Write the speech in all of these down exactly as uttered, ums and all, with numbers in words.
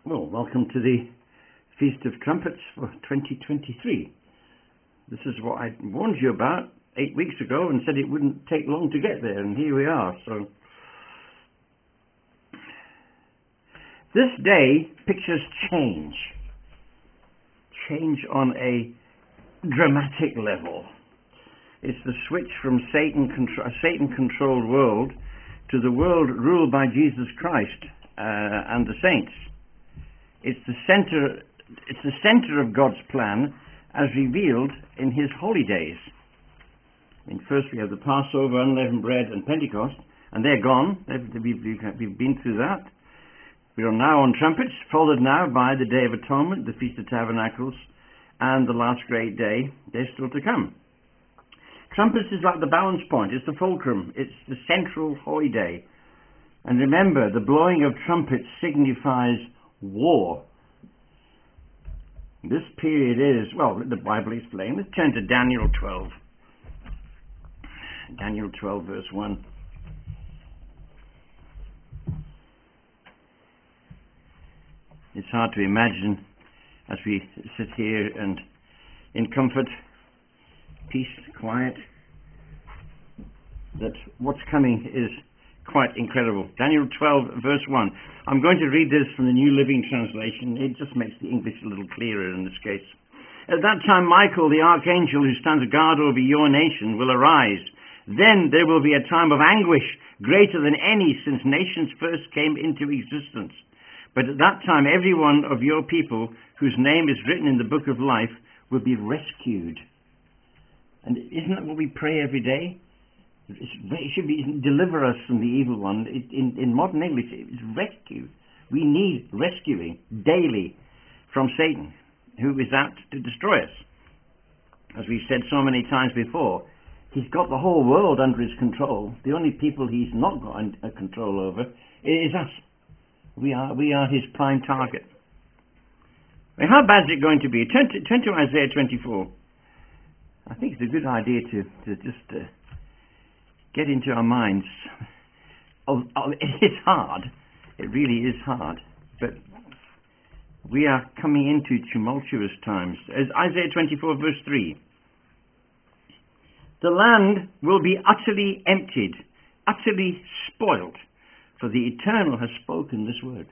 Well, welcome to the Feast of Trumpets for twenty twenty-three. This is what I warned you about eight weeks ago and said it wouldn't take long to get there, and here we are. So this day pictures change. Change on a dramatic level. It's the switch from Satan contro- a Satan-controlled world to the world ruled by Jesus Christ uh, and the saints. It's the center. It's the center of God's plan, as revealed in His holy days. I mean, first we have the Passover, unleavened bread, and Pentecost, and they're gone. They've, we've, we've been through that. We are now on trumpets, followed now by the Day of Atonement, the Feast of Tabernacles, and the last great day. They're still to come. Trumpets is like the balance point. It's the fulcrum. It's the central holy day. And remember, the blowing of trumpets signifies war. This period is, well, the Bible explains. Let's turn to Daniel twelve. Daniel twelve, verse one. It's hard to imagine as we sit here and in comfort, peace, quiet, that what's coming is quite incredible. Daniel twelve, verse one. I'm going to read this from the New Living Translation. It just makes the English a little clearer in this case. At that time, Michael, the archangel who stands guard over your nation, will arise. Then there will be a time of anguish greater than any since nations first came into existence. But at that time, every one of your people whose name is written in the book of life will be rescued. And isn't that what we pray every day? It should be, deliver us from the evil one. It, in, in modern English, it's rescue. We need rescuing daily from Satan, who is out to destroy us. As we've said so many times before, he's got the whole world under his control. The only people he's not got a control over is us. We are, we are his prime target. Now, how bad is it going to be? Turn to, turn to Isaiah twenty-four. I think it's a good idea to, to just uh, get into our minds. Oh, oh, it's hard. It really is hard. But we are coming into tumultuous times. As Isaiah twenty-four, verse three. The land will be utterly emptied, utterly spoilt, for the Eternal has spoken this word.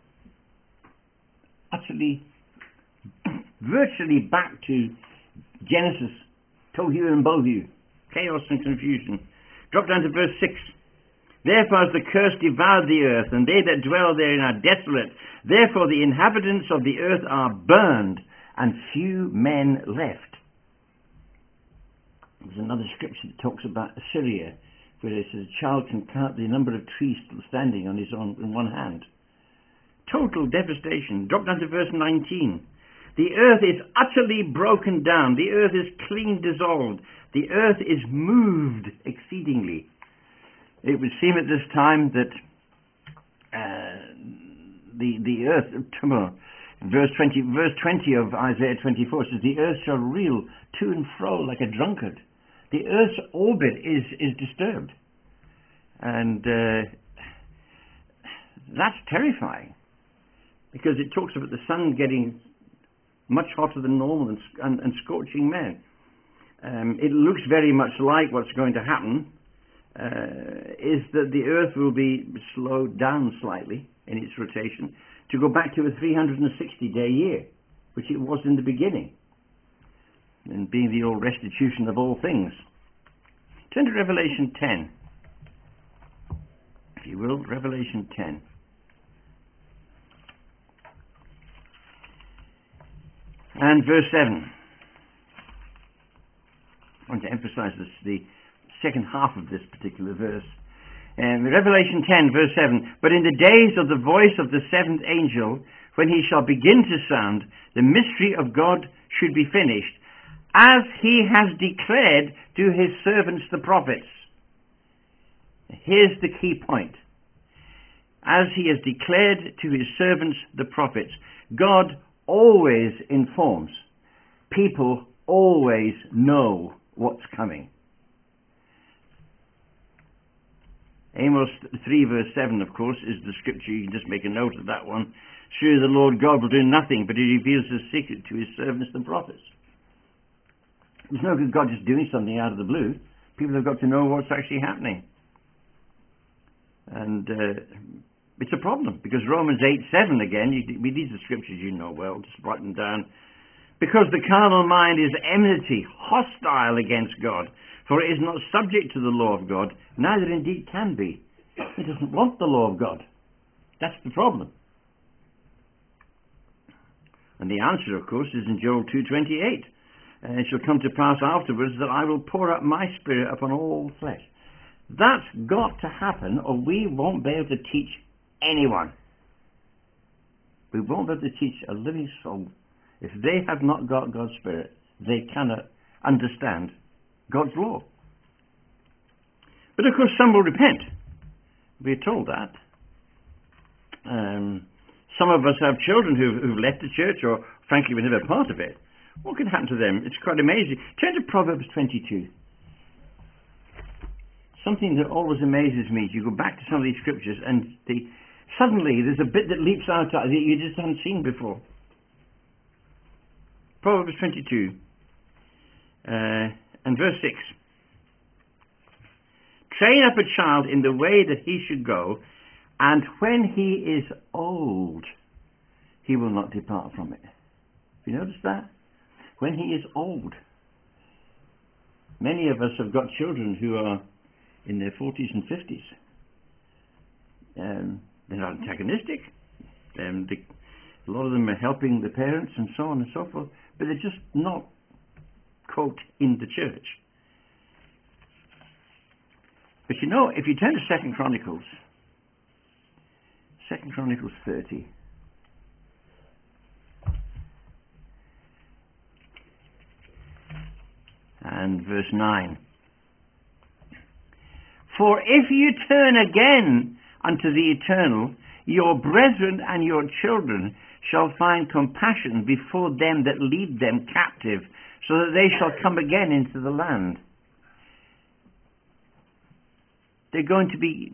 Utterly, virtually back to Genesis. Tohu and bohu, chaos and confusion. Drop down to verse six. Therefore has the curse devoured the earth, and they that dwell therein are desolate. Therefore the inhabitants of the earth are burned, and few men left. There's another scripture that talks about Assyria, where it says a child can count the number of trees still standing on his own in one hand. Total devastation. Drop down to verse nineteen. The earth is utterly broken down. The earth is clean dissolved. The earth is moved exceedingly. It would seem at this time that uh, the the earth, verse twenty, verse twenty of Isaiah twenty-four says, the earth shall reel to and fro like a drunkard. The earth's orbit is is disturbed, and uh, that's terrifying because it talks about the sun getting much hotter than normal and, and, and scorching men. Um, it looks very much like what's going to happen uh, is that the earth will be slowed down slightly in its rotation to go back to a three hundred sixty day year, which it was in the beginning, and being the old restitution of all things. Turn to Revelation ten, if you will. Revelation ten. And verse seven. I want to emphasize this, the second half of this particular verse. Um, Revelation ten, verse seven. But in the days of the voice of the seventh angel, when he shall begin to sound, the mystery of God should be finished, as he has declared to his servants the prophets. Here's the key point. As he has declared to his servants the prophets. God always informs. People always know what's coming. Amos three verse seven, of course, is the scripture. You can just make a note of that one. Surely the Lord God will do nothing, but he reveals his secret to his servants, the prophets. It's no good God just doing something out of the blue. People have got to know what's actually happening. And uh, it's a problem, because Romans eight seven again, you, these are scriptures you know well, just write them down. Because the carnal mind is enmity, hostile against God, for it is not subject to the law of God, neither indeed can be. It doesn't want the law of God. That's the problem. And the answer, of course, is in Joel two twenty-eight. And it shall come to pass afterwards that I will pour out my spirit upon all flesh. That's got to happen, or we won't be able to teach anyone. We won't be able to teach a living soul. If they have not got God's Spirit, they cannot understand God's law. But of course some will repent. We're told that. Um, some of us have children who've, who've left the church, or frankly were never part of it. What can happen to them? It's quite amazing. Turn to Proverbs twenty-two. Something that always amazes me is you go back to some of these scriptures and the, suddenly there's a bit that leaps out that you just haven't seen before. Proverbs twenty-two uh, and verse six. Train up a child in the way that he should go, and when he is old, he will not depart from it. Have you noticed that? When he is old. Many of us have got children who are in their forties and fifties. Um, they're not antagonistic. Um, they, a lot of them are helping the parents and so on and so forth, but they're just not, quote, in the church. But you know, if you turn to Second Chronicles, Second Chronicles thirty, and verse nine. For if you turn again unto the Eternal, your brethren and your children shall find compassion before them that lead them captive, so that they shall come again into the land. They're going to be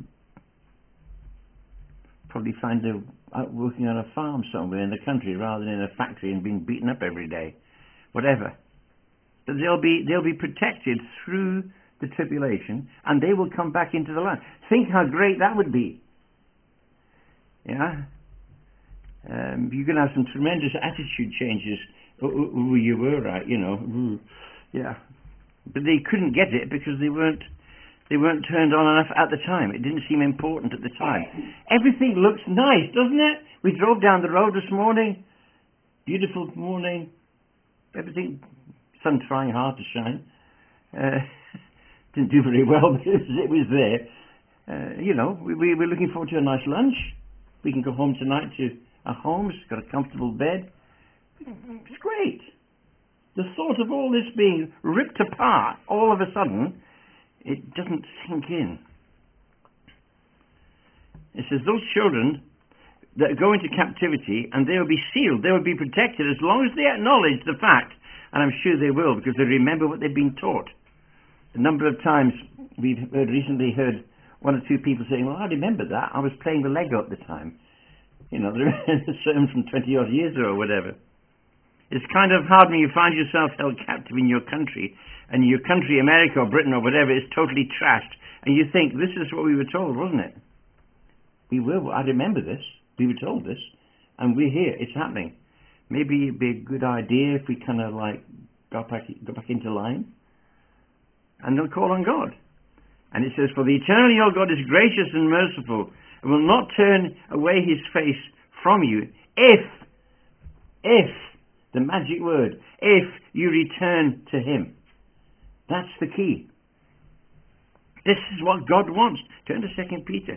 probably find they're out working on a farm somewhere in the country rather than in a factory and being beaten up every day. Whatever. But they'll be they'll be protected through the tribulation, and they will come back into the land. Think how great that would be. Yeah? Um, you're going to have some tremendous attitude changes. Oh, oh, oh, you were right, you know. Ooh, yeah. But they couldn't get it because they weren't they weren't turned on enough at the time. It didn't seem important at the time. Everything looks nice, doesn't it? We drove down the road this morning. Beautiful morning. Everything, sun trying hard to shine. Uh, didn't do very well, but it was, it was there. Uh, you know, we, we, we're looking forward to a nice lunch. We can go home tonight to our homes, got a comfortable bed. It's great. The thought of all this being ripped apart all of a sudden, it doesn't sink in. It says those children that go into captivity, and they will be sealed, they will be protected as long as they acknowledge the fact, and I'm sure they will, because they remember what they've been taught. A number of times we've heard, recently heard one or two people saying, well, I remember that, I was playing the Lego at the time. You know, they're a sermon from twenty odd years ago or whatever. It's kind of hard when you find yourself held captive in your country, and your country, America or Britain or whatever, is totally trashed, and you think, this is what we were told, wasn't it? We were, I remember this, we were told this, and we're here, it's happening. Maybe it'd be a good idea if we kind of like got back, got back into line, and they'll call on God. And it says, for the eternal your God is gracious and merciful, and will not turn away his face from you, if, if, the magic word, if you return to him. That's the key. This is what God wants. Turn to Second Peter.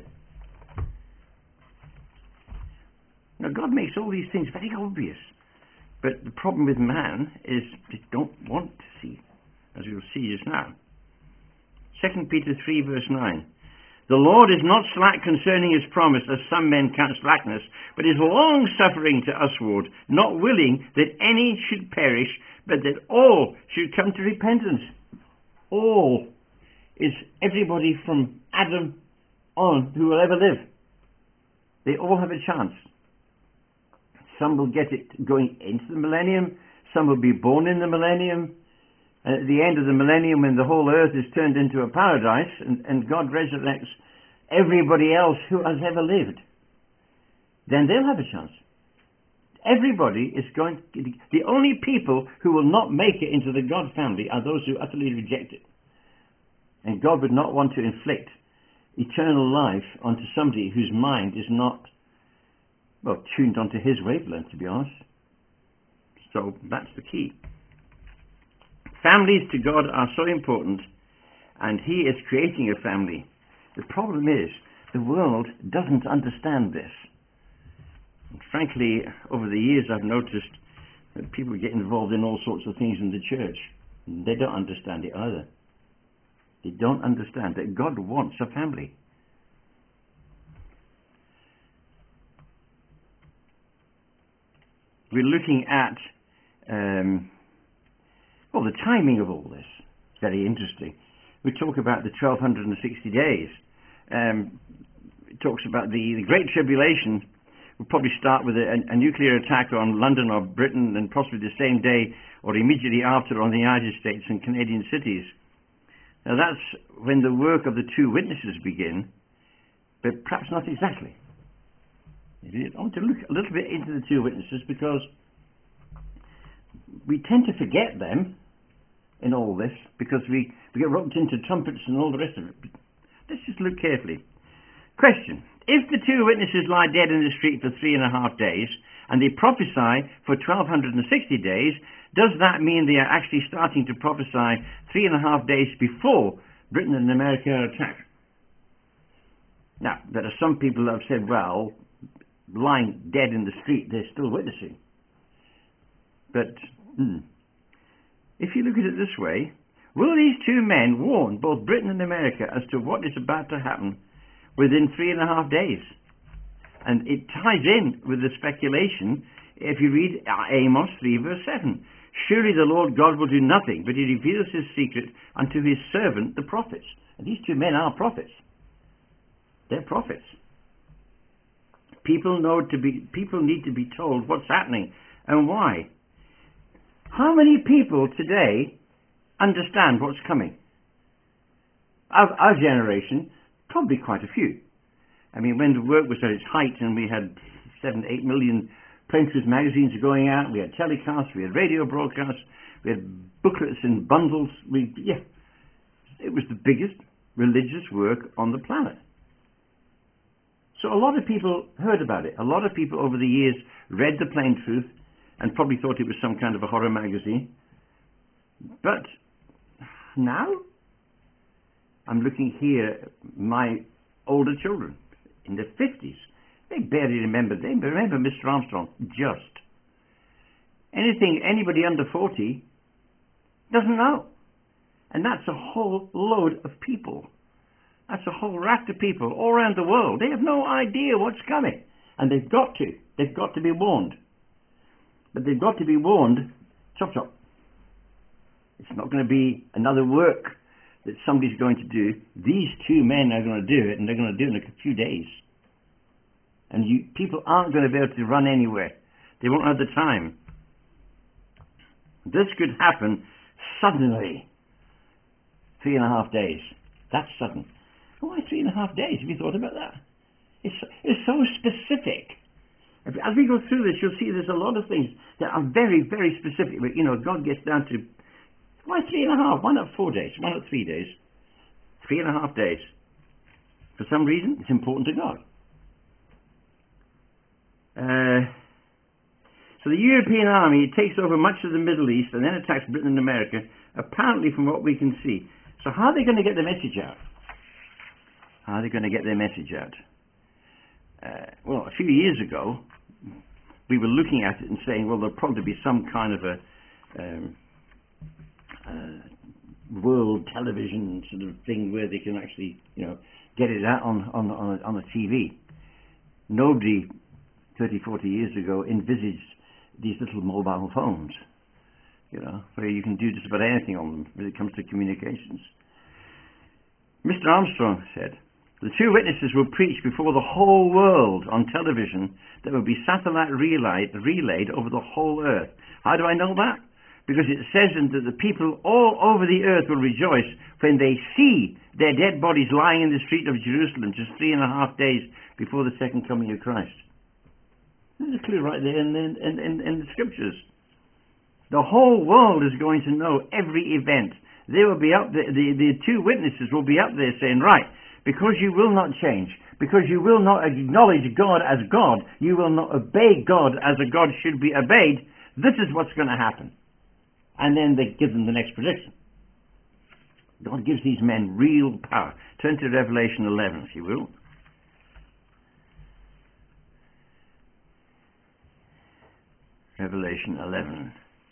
Now God makes all these things very obvious, but the problem with man is they don't want to see, as we'll see just now. Second Peter three verse nine. The Lord is not slack concerning his promise, as some men count slackness, but is long-suffering to usward, not willing that any should perish, but that all should come to repentance. All is everybody from Adam on who will ever live. They all have a chance. Some will get it going into the millennium. Some will be born in the millennium. And at the end of the millennium, when the whole earth is turned into a paradise and, and God resurrects everybody else who has ever lived, then they'll have a chance. Everybody is going to, the only people who will not make it into the God family are those who utterly reject it. And God would not want to inflict eternal life onto somebody whose mind is not, well, tuned onto his wavelength, to be honest. So that's the key. Families to God are so important, and he is creating a family. The problem is, the world doesn't understand this. And frankly, over the years I've noticed that people get involved in all sorts of things in the church. They don't understand it either. They don't understand that God wants a family. We're looking at um, well, the timing of all this. It's very interesting. We talk about the twelve sixty days. Um, it talks about the, the Great Tribulation. We'll probably start with a, a nuclear attack on London or Britain, and possibly the same day or immediately after on the United States and Canadian cities. Now that's when the work of the two witnesses begin, but perhaps not exactly. I want to look a little bit into the two witnesses because we tend to forget them in all this because we, we get roped into trumpets and all the rest of it. But let's just look carefully. Question. If the two witnesses lie dead in the street for three and a half days and they prophesy for twelve sixty days, does that mean they are actually starting to prophesy three and a half days before Britain and America are attacked? Now, there are some people who have said, well, lying dead in the street, they're still witnessing. But, hmm, if you look at it this way, will these two men warn both Britain and America as to what is about to happen within three and a half days? And it ties in with the speculation if you read Amos three verse seven. Surely the Lord God will do nothing, but he reveals his secret unto his servant the prophets. And these two men are prophets. They're prophets. People know to be people need to be told what's happening and why. How many people today understand what's coming? Our, our generation, probably quite a few. I mean, when the work was at its height and we had seven, eight million printers, magazines going out, we had telecasts, we had radio broadcasts, we had booklets in bundles. We, yeah, it was the biggest religious work on the planet. So a lot of people heard about it. A lot of people over the years read The Plain Truth and probably thought it was some kind of a horror magazine. But now, I'm looking here, my older children in their fifties, they barely remember, they remember Mister Armstrong, just. Anything, anybody under forty doesn't know. And that's a whole load of people. That's a whole raft of people all around the world. They have no idea what's coming. And they've got to. They've got to be warned. But they've got to be warned, chop chop. It's not going to be another work that somebody's going to do. These two men are going to do it, and they're going to do it in a few days. And you, people aren't going to be able to run anywhere. They won't have the time. This could happen suddenly. Three and a half days. That's sudden. Why three and a half days? Have you thought about that? It's, it's so specific. As we go through this, you'll see there's a lot of things that are very, very specific. But, you know, God gets down to, why three and a half? Why not four days? Why not three days? Three and a half days. For some reason, it's important to God. Uh, so the European army takes over much of the Middle East and then attacks Britain and America, apparently from what we can see. So how are they going to get the message out? How are they going to get their message out? Uh, well, a few years ago, we were looking at it and saying, well, there'll probably be some kind of a um, uh, world television sort of thing where they can actually, you know, get it out on on on a, on a T V. Nobody thirty, forty years ago envisaged these little mobile phones, you know, where you can do just about anything on them when it comes to communications. Mister Armstrong said, The two witnesses will preach before the whole world on television that will be satellite relayed, relayed over the whole earth. How do I know that? Because it says that the people all over the earth will rejoice when they see their dead bodies lying in the street of Jerusalem just three and a half days before the second coming of Christ. There's a clue right there in the, in, in, in the scriptures. The whole world is going to know every event. They will be up there, the, the two witnesses will be up there saying, right, because you will not change, because you will not acknowledge God as God, you will not obey God as a God should be obeyed, this is what's going to happen. And then they give them the next prediction. God gives these men real power. Turn to Revelation eleven, if you will. Revelation eleven.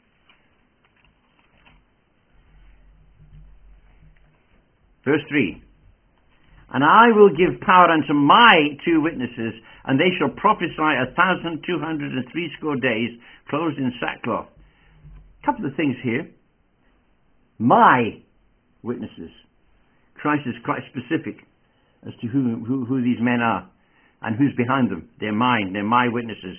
Verse three. And I will give power unto my two witnesses, and they shall prophesy a thousand two hundred and threescore days, clothed in sackcloth. A couple of things here. My witnesses. Christ is quite specific as to who, who, who these men are and who's behind them. They're mine. They're my witnesses.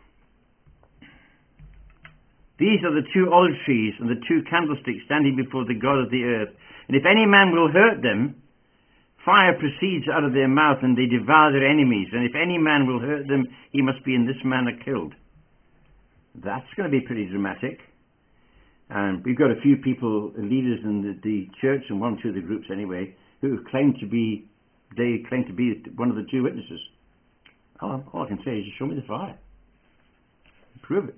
These are the two olive trees and the two candlesticks standing before the God of the earth. And if any man will hurt them, fire proceeds out of their mouth, and they devour their enemies. And if any man will hurt them, he must be in this manner killed. That's going to be pretty dramatic. And we've got a few people, leaders in the, the church, and one or two of the groups anyway, who claim to be, they claim to be one of the two witnesses. All, all I can say is, you show me the fire. Prove it.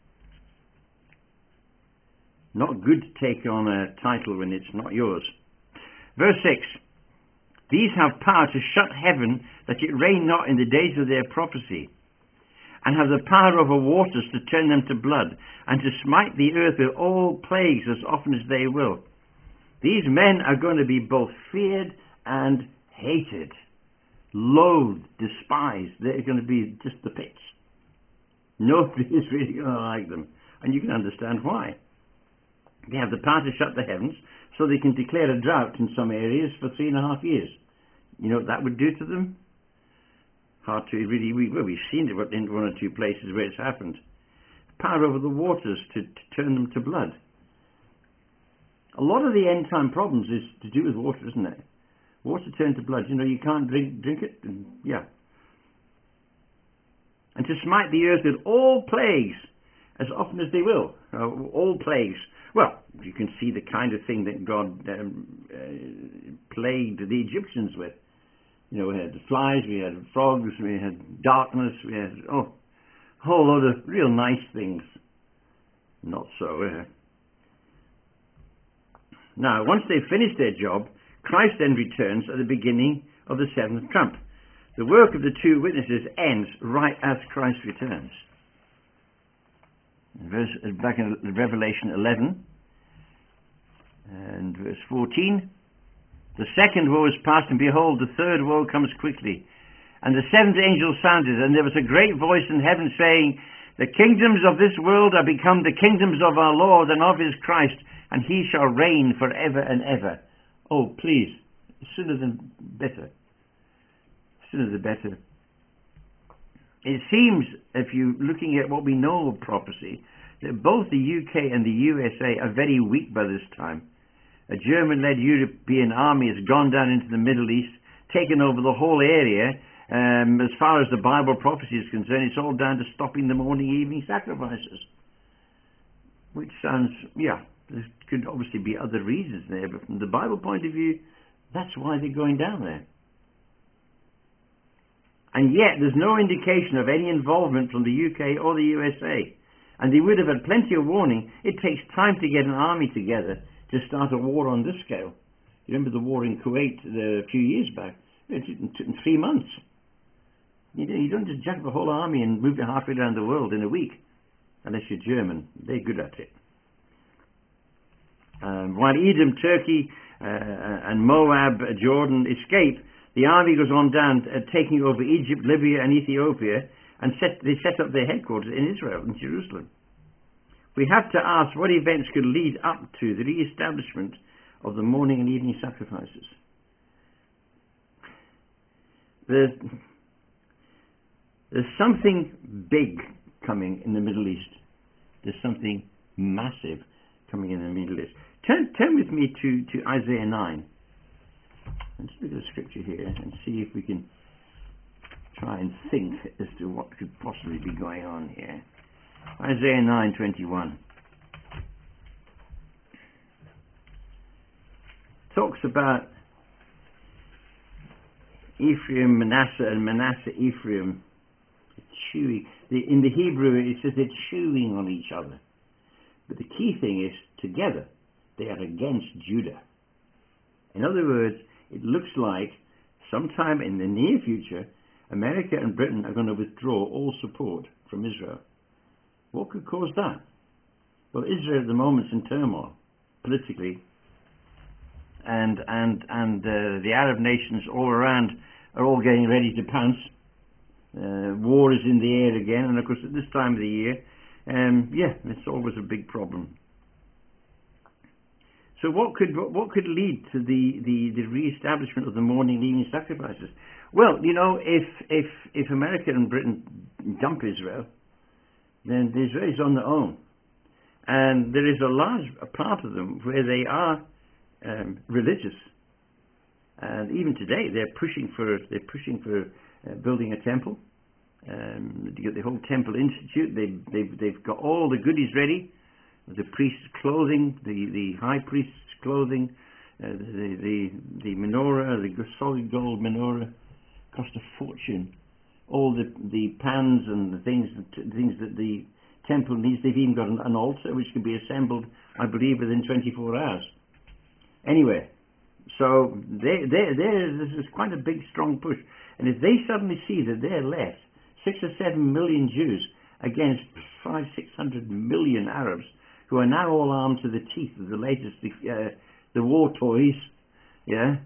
Not good to take on a title when it's not yours. Verse six. These have power to shut heaven, that it rain not in the days of their prophecy, and have the power over waters to turn them to blood, and to smite the earth with all plagues as often as they will. These men are going to be both feared and hated, loathed, despised. They're going to be just the pits. Nobody is really going to like them, and you can understand why. They have the power to shut the heavens, so they can declare a drought in some areas for three and a half years. You know what that would do to them? Hard to really, we, well, we've seen it in one or two places where it's happened. Power over the waters to, to turn them to blood. A lot of the end time problems is to do with water, isn't it? Water turned to blood. You know, you can't drink drink it. And, yeah. And to smite the earth with all plagues as often as they will. Uh, all plagues. Well, you can see the kind of thing that God um, uh, plagued the Egyptians with. You know, we had flies, we had frogs, we had darkness, we had, oh, a whole lot of real nice things. Not so, uh. Now, once they've finished their job, Christ then returns at the beginning of the seventh trump. The work of the two witnesses ends right as Christ returns. Verse, back in Revelation eleven and verse fourteen. The second woe is past, and behold, the third woe comes quickly. And the seventh angel sounded, and there was a great voice in heaven saying, the kingdoms of this world are become the kingdoms of our Lord and of his Christ, and he shall reign forever and ever. Oh, please, sooner than better. Sooner the better. It seems, if you're looking at what we know of prophecy, that both the U K and the U S A are very weak by this time. A German-led European army has gone down into the Middle East, taken over the whole area. Um, as far as the Bible prophecy is concerned, it's all down to stopping the morning, evening sacrifices. Which sounds, yeah, there could obviously be other reasons there, but from the Bible point of view, that's why they're going down there. And yet, there's no indication of any involvement from the U K or the U S A. And they would have had plenty of warning. It takes time to get an army together to start a war on this scale. You remember the war in Kuwait uh, a few years back? It took in three months. You, you don't just jack up a whole army and move it halfway around the world in a week. Unless you're German. They're good at it. Um, while Edom, Turkey, uh, and Moab, uh, Jordan escape, the army goes on down, uh, taking over Egypt, Libya, and Ethiopia, and set, they set up their headquarters in Israel, in Jerusalem. We have to ask what events could lead up to the re-establishment of the morning and evening sacrifices. there's, there's something big coming in the Middle East. There's something massive coming in the Middle East. Turn, turn with me to, to Isaiah nine. Let's look at the scripture here and see if we can try and think as to what could possibly be going on here. Isaiah nine twenty-one talks about Ephraim, Manasseh, and Manasseh, Ephraim chewing. The, in the Hebrew, it says they're chewing on each other. But the key thing is, together, they are against Judah. In other words, it looks like sometime in the near future, America and Britain are going to withdraw all support from Israel. What could cause that? Well, Israel at the moment is in turmoil, politically, and and and uh, the Arab nations all around are all getting ready to pounce. Uh, war is in the air again, and of course at this time of the year, um, yeah, it's always a big problem. So what could what could lead to the, the, the re-establishment of the morning and evening sacrifices? Well, you know, if if if America and Britain dump Israel, then the Israelis on their own, and there is a large a part of them where they are um, religious, and even today they're pushing for they're pushing for uh, building a temple. Um, you get the whole Temple Institute. They they've they've got all the goodies ready. The priest's clothing, the, the high priest's clothing, uh, the, the the menorah, the solid gold menorah, cost a fortune. All the the pans and the things that, things that the temple needs. They've even got an, an altar which can be assembled, I believe, within twenty-four hours. Anyway, so they they they this is quite a big, strong push. And if they suddenly see that they're less six or seven million Jews against five, six hundred million Arabs, who are now all armed to the teeth of the latest, uh, the war toys, yeah,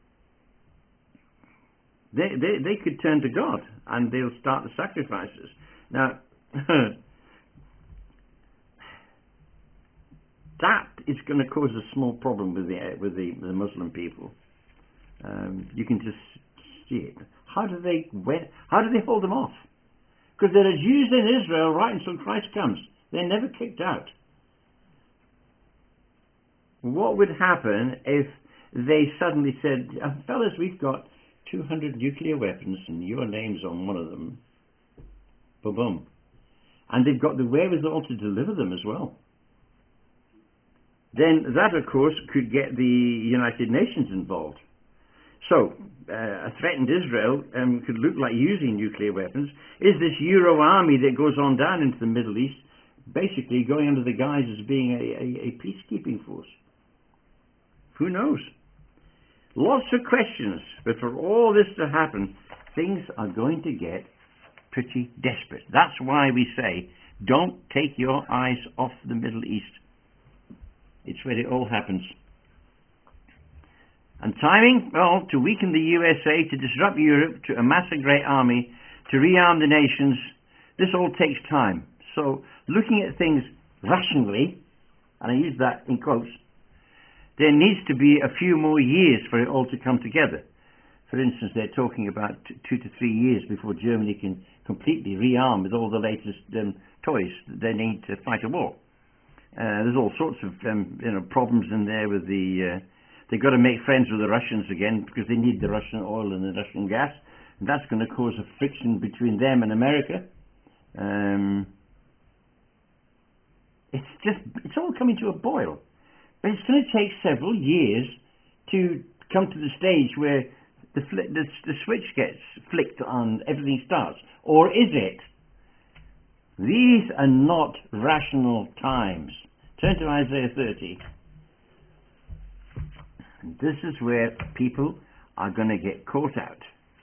they, they they could turn to God and they'll start the sacrifices. Now, that is going to cause a small problem with the with the, the Muslim people. Um, you can just see it. How do they where, how do they hold them off? Because there are Jews in Israel right until Christ comes. They're never kicked out. What would happen if they suddenly said, oh, fellas, we've got two hundred nuclear weapons and your name's on one of them. Boom, boom. And they've got the wherewithal to deliver them as well. Then that, of course, could get the United Nations involved. So, uh, a threatened Israel um, could look like using nuclear weapons. Is this Euro army that goes on down into the Middle East basically going under the guise as being a, a, a peacekeeping force? Who knows? Lots of questions, but for all this to happen, things are going to get pretty desperate. That's why we say, don't take your eyes off the Middle East. It's where it all happens. And timing? Well, to weaken the U S A, to disrupt Europe, to amass a great army, to rearm the nations, this all takes time. So, looking at things rationally, and I use that in quotes, there needs to be a few more years for it all to come together. For instance, they're talking about t- two to three years before Germany can completely rearm with all the latest um, toys that they need to fight a war. Uh, there's all sorts of um, you know problems in there with the... Uh, they've got to make friends with the Russians again because they need the Russian oil and the Russian gas. And that's going to cause a friction between them and America. Um, it's just... It's all coming to a boil. But it's going to take several years to come to the stage where the, fl- the, the switch gets flicked on, everything starts. Or is it? These are not rational times. Turn to Isaiah thirty. And this is where people are going to get caught out.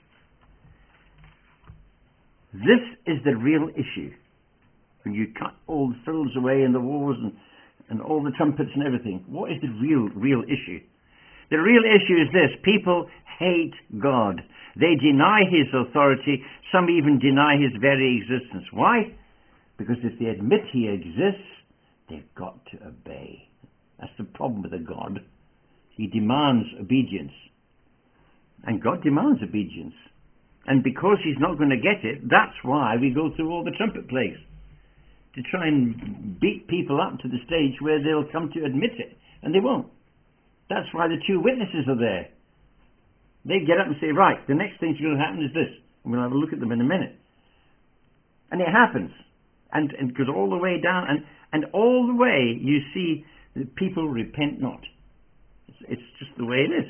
This is the real issue. When you cut all the frills away in the wars and and all the trumpets and everything. What is the real, real issue? The real issue is this. People hate God. They deny His authority. Some even deny His very existence. Why? Because if they admit He exists, they've got to obey. That's the problem with a God. He demands obedience. And God demands obedience. And because he's not going to get it, that's why we go through all the trumpet plagues, to try and beat people up to the stage where they'll come to admit it, and they won't. That's why the two witnesses are there. They get up and say, right, the next thing's going to happen is this. And we'll have a look at them in a minute. And it happens. And it goes all the way down, and, and all the way you see that people repent not. It's, it's just the way it is.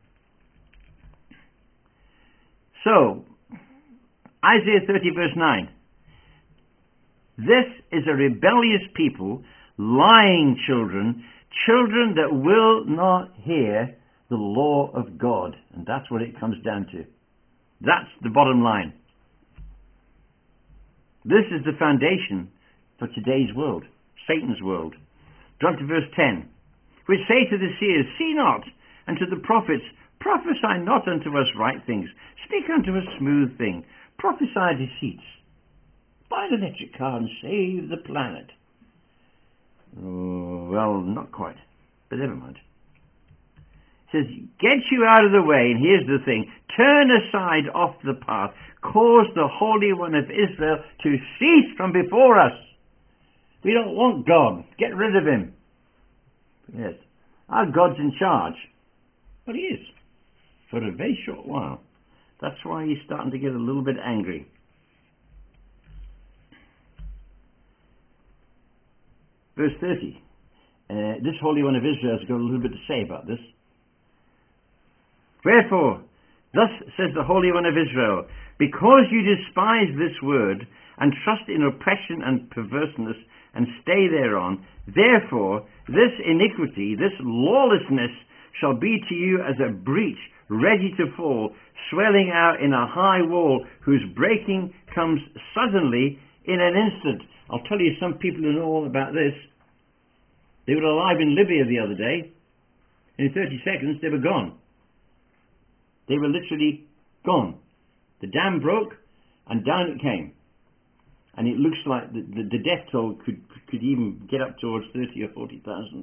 So, Isaiah thirty verse nine. This is a rebellious people, lying children, children that will not hear the law of God. And that's what it comes down to. That's the bottom line. This is the foundation for today's world, Satan's world. Drop to verse ten. Which say to the seers, see not, and to the prophets, prophesy not unto us right things. Speak unto us smooth things. Prophesy deceits. Buy an electric car and save the planet. Oh, well, not quite, but never mind. It says, get you out of the way, and here's the thing, turn aside off the path, cause the Holy One of Israel to cease from before us. We don't want God. Get rid of him. Yes, our God's in charge. But he is, for a very short while. That's why he's starting to get a little bit angry. Verse thirty. Uh, this Holy One of Israel has got a little bit to say about this. Wherefore, thus says the Holy One of Israel, because you despise this word, and trust in oppression and perverseness, and stay thereon, therefore this iniquity, this lawlessness, shall be to you as a breach ready to fall, swelling out in a high wall, whose breaking comes suddenly in an instant. I'll tell you, some people who know all about this, they were alive in Libya the other day, and in thirty seconds they were gone. They were literally gone. The dam broke, and down it came. And it looks like the, the, the death toll could, could even get up towards thirty or forty thousand.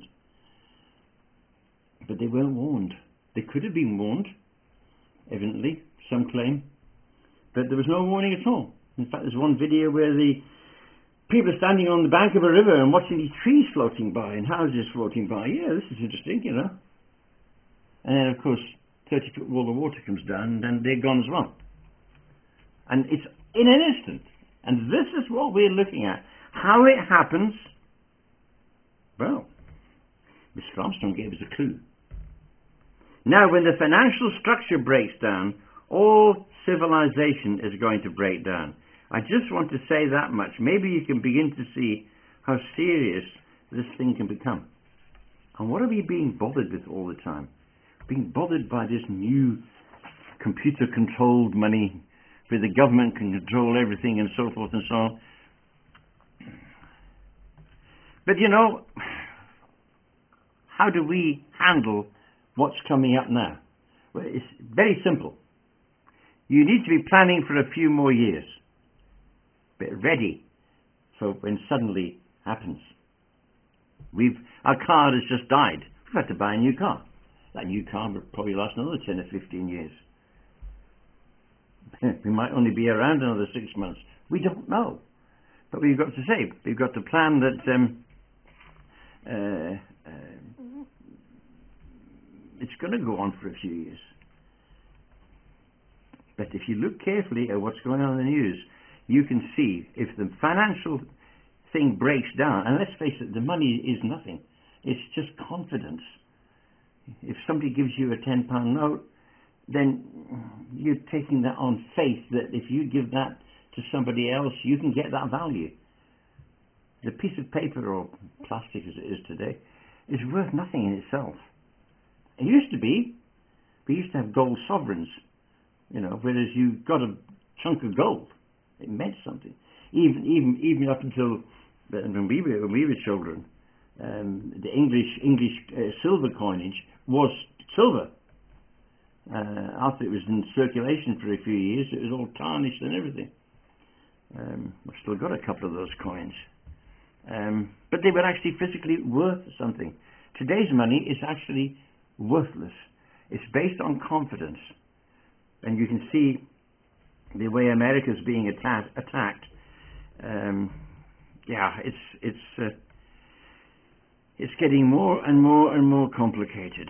But they weren't warned. They could have been warned, evidently, some claim. But there was no warning at all. In fact, there's one video where the people are standing on the bank of a river and watching these trees floating by and houses floating by. Yeah, this is interesting, you know. And then, of course, thirty foot wall of water comes down, and then they're gone as well. And it's in an instant. And this is what we're looking at. How it happens, well, Mister Armstrong gave us a clue. Now, when the financial structure breaks down, all civilization is going to break down. I just want to say that much. Maybe you can begin to see how serious this thing can become. And what are we being bothered with all the time? Being bothered by this new computer-controlled money where the government can control everything and so forth and so on. But you know, how do we handle what's coming up now? Well, it's very simple. You need to be planning for a few more years, but ready for when suddenly happens. We've our car has just died. We've had to buy a new car. That new car will probably last another ten or fifteen years. We might only be around another six months. We don't know. But we've got to say, we've got to plan that um, uh, uh, it's going to go on for a few years. But if you look carefully at what's going on in the news, you can see if the financial thing breaks down, and let's face it, the money is nothing. It's just confidence. If somebody gives you a ten pound note, then you're taking that on faith that if you give that to somebody else, you can get that value. The piece of paper, or plastic as it is today, is worth nothing in itself. It used to be. We used to have gold sovereigns, you know, whereas you got a chunk of gold. It meant something. Even even even up until when we were, when we were children, um, the English English uh, silver coinage was silver. Uh, after it was in circulation for a few years, it was all tarnished and everything. Um, I've still got a couple of those coins. Um, but they were actually physically worth something. Today's money is actually worthless. It's based on confidence. And you can see the way America's being atta- attacked, um, yeah, it's it's uh, it's getting more and more and more complicated.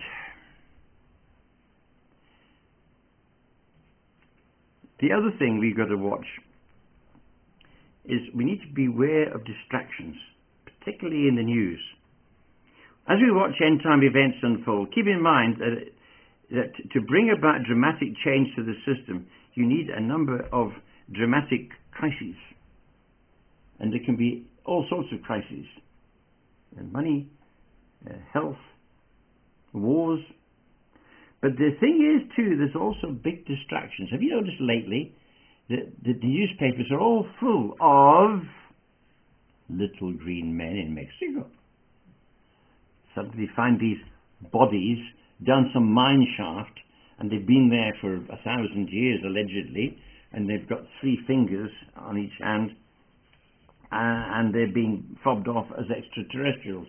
The other thing we've got to watch is we need to be aware of distractions, particularly in the news. As we watch end-time events unfold, keep in mind that, that to bring about dramatic change to the system, you need a number of dramatic crises. And there can be all sorts of crises. And money, uh, health, wars. But the thing is, too, there's also big distractions. Have you noticed lately that, that the newspapers are all full of little green men in Mexico? Suddenly find these bodies down some mine shaft, and they've been there for a thousand years, allegedly, and they've got three fingers on each hand, uh, and they're being fobbed off as extraterrestrials.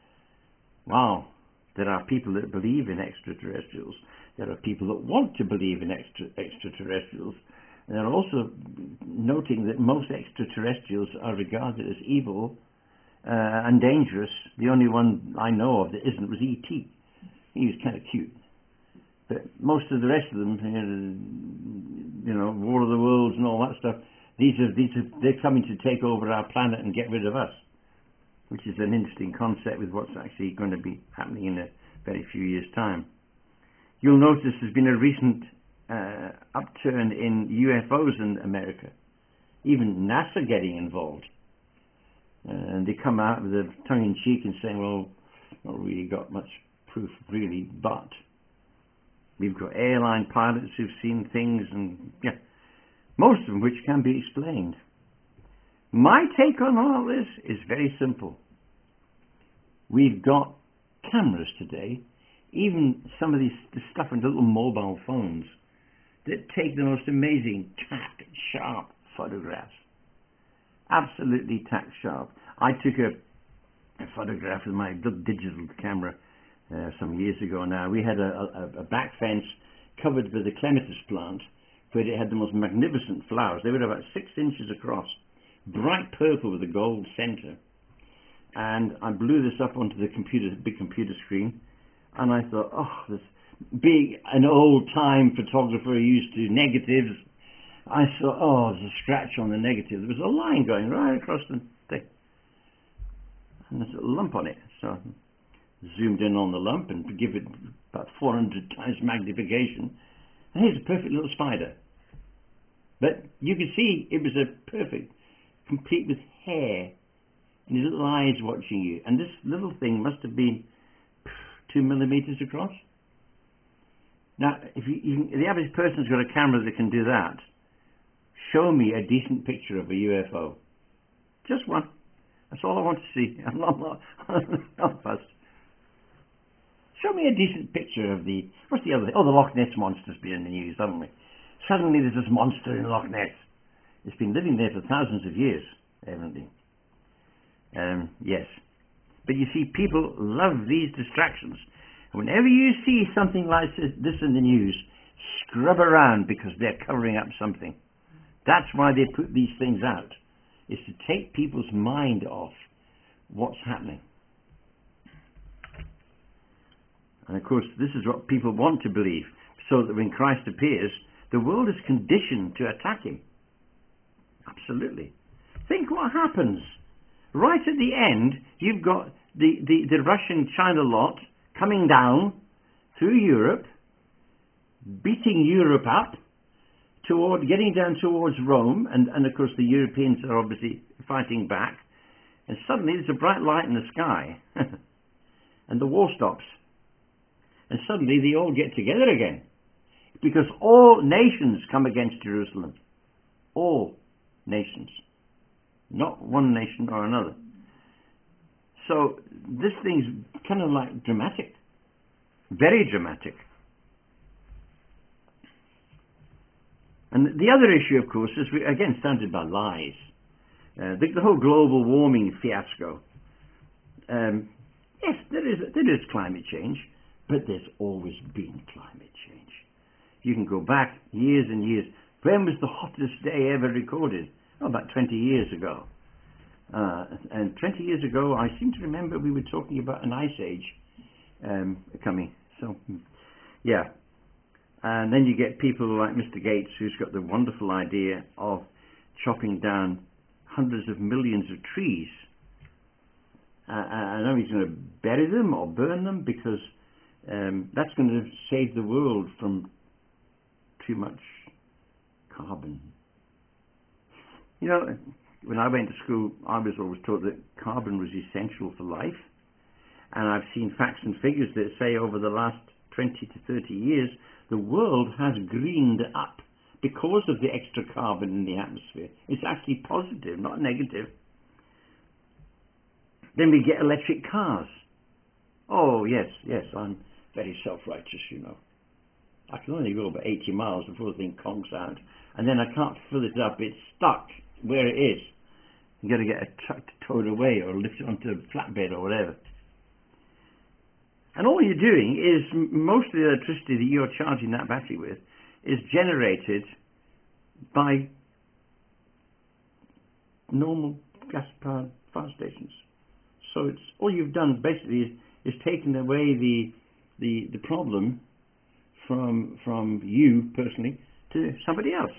Wow. There are people that believe in extraterrestrials. There are people that want to believe in extra, extraterrestrials. And they're also noting that most extraterrestrials are regarded as evil uh, and dangerous. The only one I know of that isn't was E T He was kind of cute. But most of the rest of them, you know, War of the Worlds and all that stuff, these are, these are, they're coming to take over our planet and get rid of us, which is an interesting concept with what's actually going to be happening in a very few years' time. You'll notice there's been a recent uh, upturn in U F Os in America. Even NASA getting involved. Uh, and they come out with a tongue-in-cheek and saying, well, not really got much proof, really, but we've got airline pilots who've seen things, and yeah, most of them which can be explained. My take on all this is very simple. We've got cameras today, even some of these this stuff in little mobile phones, that take the most amazing tack sharp photographs. Absolutely tack sharp. I took a, a photograph with my digital camera uh, some years ago now. We had a, a, a back fence covered with a clematis plant where it had the most magnificent flowers. They were about six inches across, bright purple with a gold center. And I blew this up onto the computer, big computer screen, and I thought, oh, this being an old-time photographer used to negatives, I thought, oh, there's a scratch on the negative. There was a line going right across the thing, and there's a lump on it. So I zoomed in on the lump and give it about four hundred times magnification, and here's a perfect little spider. But you could see it was a perfect, complete with hair, and his little eyes watching you. And this little thing must have been two millimeters across. Now, if you, you can, the average person's got a camera that can do that, show me a decent picture of a U F O. Just one. That's all I want to see. I'm not, I'm not fussed. Show me a decent picture of the, what's the other thing? Oh, the Loch Ness Monster's been in the news, haven't we? Suddenly there's this monster in Loch Ness. It's been living there for thousands of years, evidently. Um, yes. But you see, people love these distractions. Whenever you see something like this in the news, scrub around because they're covering up something. That's why they put these things out, is to take people's mind off what's happening. And of course, this is what people want to believe, so that when Christ appears, the world is conditioned to attack him. Absolutely. Think what happens. Right at the end, you've got the, the, the Russian-China lot coming down through Europe, beating Europe up, toward getting down towards Rome, and, and of course the Europeans are obviously fighting back, and suddenly there's a bright light in the sky, and the war stops. And suddenly they all get together again, because all nations come against Jerusalem. All nations. Not one nation or another. So this thing's kind of like dramatic. Very dramatic. And the other issue, of course, is, we, again, stunted by lies. Uh, the, the whole global warming fiasco. Um, yes, there is, there is climate change, but there's always been climate change. You can go back years and years. When was the hottest day ever recorded? Oh, about twenty years ago. Uh, and twenty years ago, I seem to remember we were talking about an ice age um, coming. So, yeah. And then you get people like Mister Gates, who's got the wonderful idea of chopping down hundreds of millions of trees. Uh, I know he's going to bury them or burn them because um, that's going to save the world from too much carbon. You know, when I went to school, I was always taught that carbon was essential for life. And I've seen facts and figures that say over the last twenty to thirty years, the world has greened up because of the extra carbon in the atmosphere. It's actually positive, not negative. Then we get electric cars. Oh, yes, yes, I'm very self-righteous, you know. I can only go about eighty miles before the thing conks out. And then I can't fill it up. It's stuck where it is. You've got to get a truck to tow it away or lift it onto a flatbed or whatever. And all you're doing is, most of the electricity that you're charging that battery with is generated by normal gas-powered fire stations. So it's all you've done basically is, is taken away the, the the problem from from you personally to somebody else.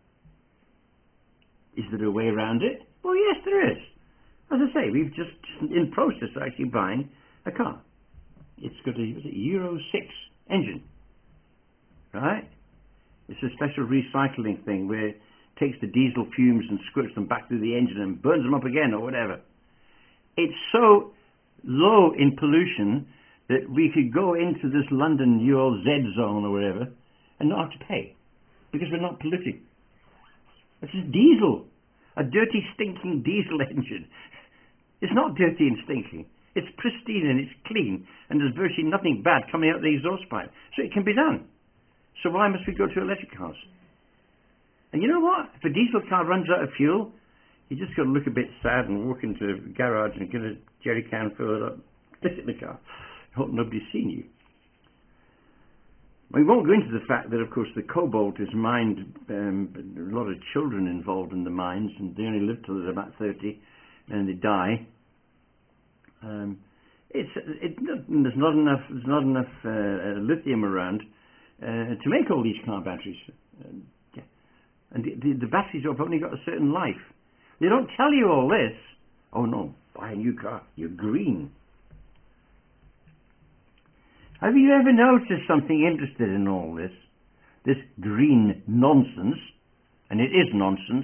Is there a way around it? Well, yes, there is. As I say, we've just in process of actually buying a car. It's got a, a Euro six engine, right? It's a special recycling thing where it takes the diesel fumes and squirts them back through the engine and burns them up again or whatever. It's so low in pollution that we could go into this London Euro Z zone or whatever and not have to pay because we're not polluting. It's just diesel, a dirty, stinking diesel engine. It's not dirty and stinking. It's pristine and it's clean, and there's virtually nothing bad coming out of the exhaust pipe. So it can be done. So why must we go to electric cars? And you know what? If a diesel car runs out of fuel, you just got to look a bit sad and walk into a garage and get a jerry can, fill it up, stick it in the car. Hope nobody's seen you. We won't go into the fact that, of course, the cobalt is mined, um, a lot of children involved in the mines, and they only live till they're about thirty, and they die. Um, it's it, there's not enough there's not enough uh, lithium around uh, to make all these car batteries, um, yeah. and the, the, the batteries have only got a certain life. They don't tell you all this. Oh no, buy a new car. You're green. Have you ever noticed something interesting in all this? This green nonsense, and it is nonsense.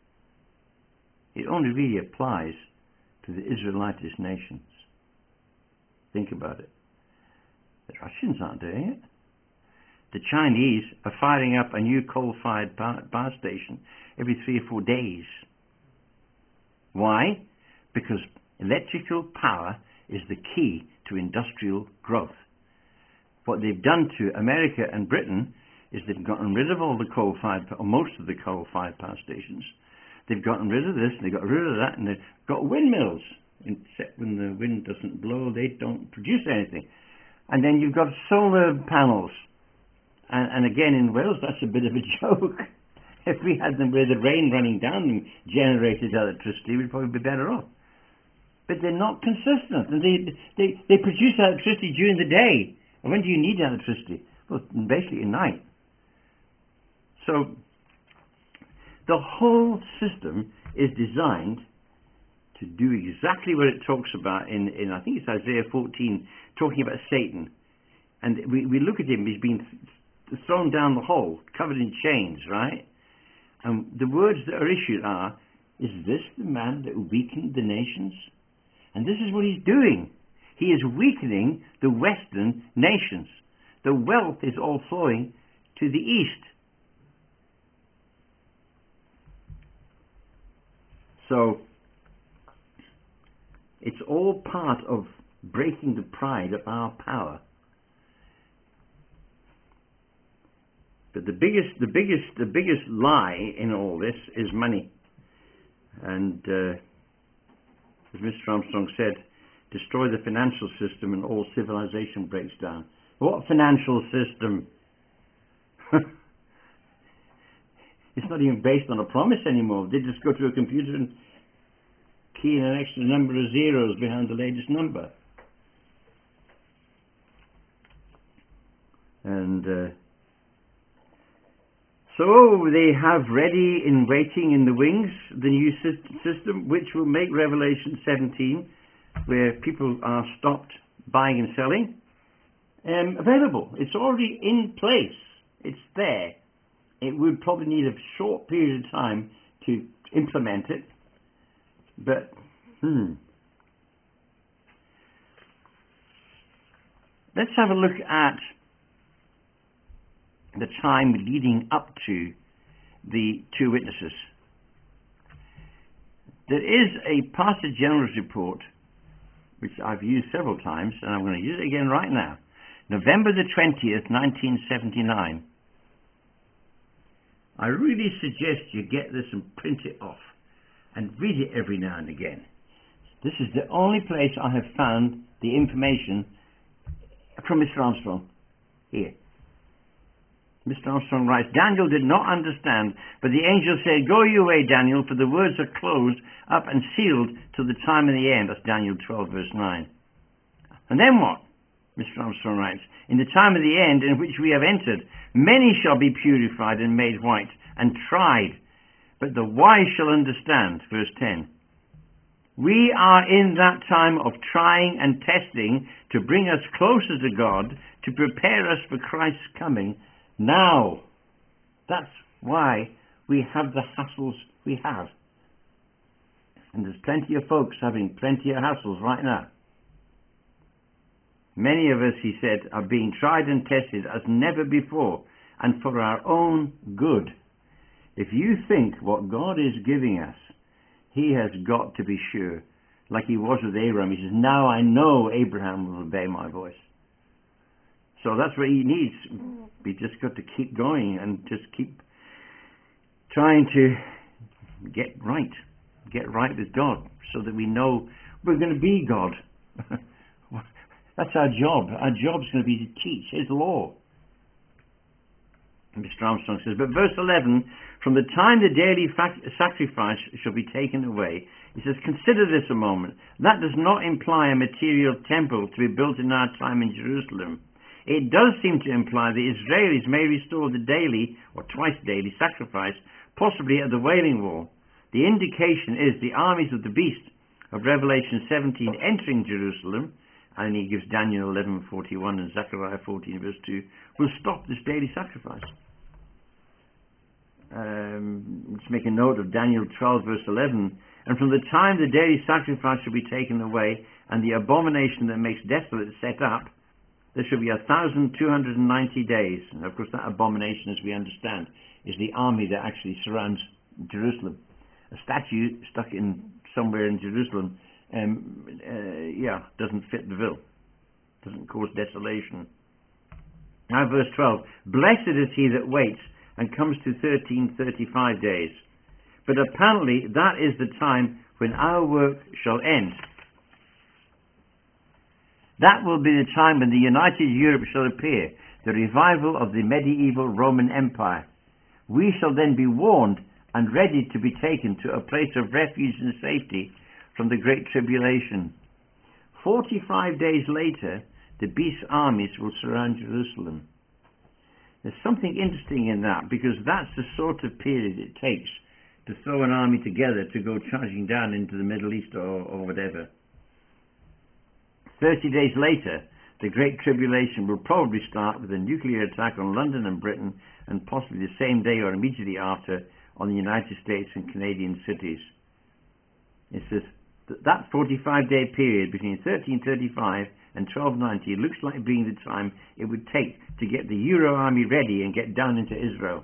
It only really applies to the Israelitish nations. Think about it. The Russians aren't doing it. The Chinese are firing up a new coal-fired power, power station every three or four days. Why? Because electrical power is the key to industrial growth. What they've done to America and Britain is they've gotten rid of all the coal-fired, or most of the coal-fired power stations. They've gotten rid of this, and they've got rid of that, and they've got windmills. Except when the wind doesn't blow, they don't produce anything. And then you've got solar panels. And, and again, in Wales, that's a bit of a joke. If we had them where the rain running down them generated electricity, we'd probably be better off. But they're not consistent, and they, they, they produce electricity during the day. And when do you need electricity? Well, basically at night. So the whole system is designed to do exactly what it talks about in, in I think it's Isaiah fourteen, talking about Satan. And we, we look at him, he's been th- thrown down the hole, covered in chains, right? And the words that are issued are, is this the man that weakened the nations? And this is what he's doing. He is weakening the Western nations. The wealth is all flowing to the East. So, it's all part of breaking the pride of our power. But the biggest, the biggest, the biggest lie in all this is money. And uh, as Mister Armstrong said, destroy the financial system and all civilization breaks down. What financial system? It's not even based on a promise anymore. They just go to a computer and key in an extra number of zeros behind the latest number. And uh, so they have ready in waiting in the wings the new system, which will make Revelation seventeen, where people are stopped buying and selling, um, available. It's already in place. It's there. It would probably need a short period of time to implement it. But, hmm. Let's have a look at the time leading up to the two witnesses. There is a Pastor General's report, which I've used several times, and I'm going to use it again right now. November the twentieth, nineteen seventy-nine. I really suggest you get this and print it off and read it every now and again. This is the only place I have found the information from Mister Armstrong. Here. Mister Armstrong writes, Daniel did not understand, but the angel said, Go your way, Daniel, for the words are closed up and sealed till the time of the end. That's Daniel twelve, verse nine. And then what? Mister Armstrong writes, In the time of the end in which we have entered, many shall be purified and made white and tried, but the wise shall understand. Verse ten. We are in that time of trying and testing to bring us closer to God, to prepare us for Christ's coming. Now, that's why we have the hassles we have. And there's plenty of folks having plenty of hassles right now. Many of us, he said, are being tried and tested as never before, and for our own good. If you think what God is giving us, he has got to be sure. Like he was with Abraham. He says, now I know Abraham will obey my voice. So that's what he needs. We just got to keep going and just keep trying to get right. Get right with God so that we know we're going to be God. That's our job. Our job's going to be to teach his law. And Mister Armstrong says, but verse eleven, from the time the daily fac- sacrifice shall be taken away, he says, consider this a moment. That does not imply a material temple to be built in our time in Jerusalem. It does seem to imply the Israelis may restore the daily, or twice daily, sacrifice, possibly at the Wailing Wall. The indication is the armies of the beast of Revelation seventeen entering Jerusalem, and he gives Daniel eleven forty-one and Zechariah fourteen verse two, will stop this daily sacrifice. Um, let's make a note of Daniel twelve verse eleven. And from the time the daily sacrifice shall be taken away, and the abomination that makes desolate set up, there shall be a thousand two hundred and ninety days. And of course that abomination, as we understand, is the army that actually surrounds Jerusalem. A statue stuck in somewhere in Jerusalem um, uh, yeah, doesn't fit the bill. Doesn't cause desolation. Now verse twelve. Blessed is he that waits and comes to thirteen thirty-five days. But apparently that is the time when our work shall end. That will be the time when the united Europe shall appear, the revival of the medieval Roman Empire. We shall then be warned and ready to be taken to a place of refuge and safety from the Great Tribulation. Forty-five days later, the beast's armies will surround Jerusalem. There's something interesting in that, because that's the sort of period it takes to throw an army together to go charging down into the Middle East or, or whatever. Thirty days later, the Great Tribulation will probably start with a nuclear attack on London and Britain, and possibly the same day or immediately after on the United States and Canadian cities. It says that that forty-five day period between thirteen thirty-five and twelve ninety looks like being the time it would take to get the Euro army ready and get down into Israel.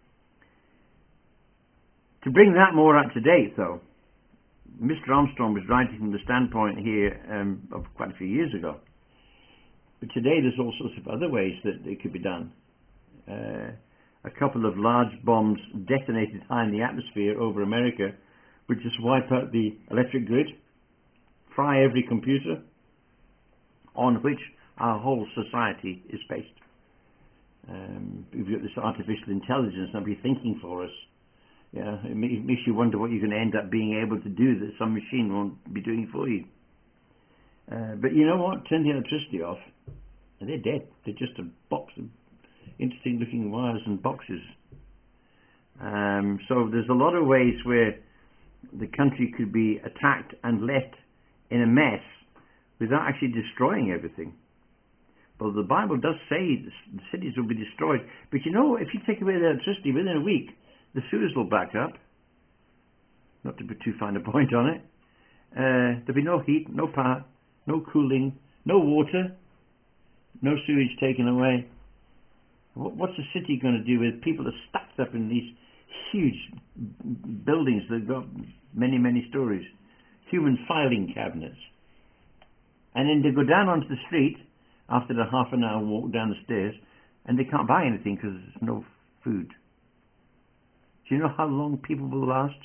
To bring that more up to date, though, Mister Armstrong was writing from the standpoint here um, of quite a few years ago. But today there's all sorts of other ways that it could be done. Uh, a couple of large bombs detonated high in the atmosphere over America would just wipe out the electric grid, fry every computer on which our whole society is based. Um, we've got this artificial intelligence that'll be thinking for us. Yeah, it makes you wonder what you're going to end up being able to do that some machine won't be doing for you. Uh, but you know what? Turn the electricity off, and they're dead. They're just a box of interesting-looking wires and boxes. Um, so there's a lot of ways where the country could be attacked and left in a mess without actually destroying everything. Well, the Bible does say the cities will be destroyed. But you know, if you take away the electricity within a week, the sewers will back up. Not to put too fine a point on it. Uh, there'll be no heat, no power, no cooling, no water, no sewage taken away. What's a city going to do with people are stacked up in these huge buildings that got many, many stories? Human filing cabinets. And then they go down onto the street after the half an hour walk down the stairs, and they can't buy anything because there's no food. Do you know how long people will last?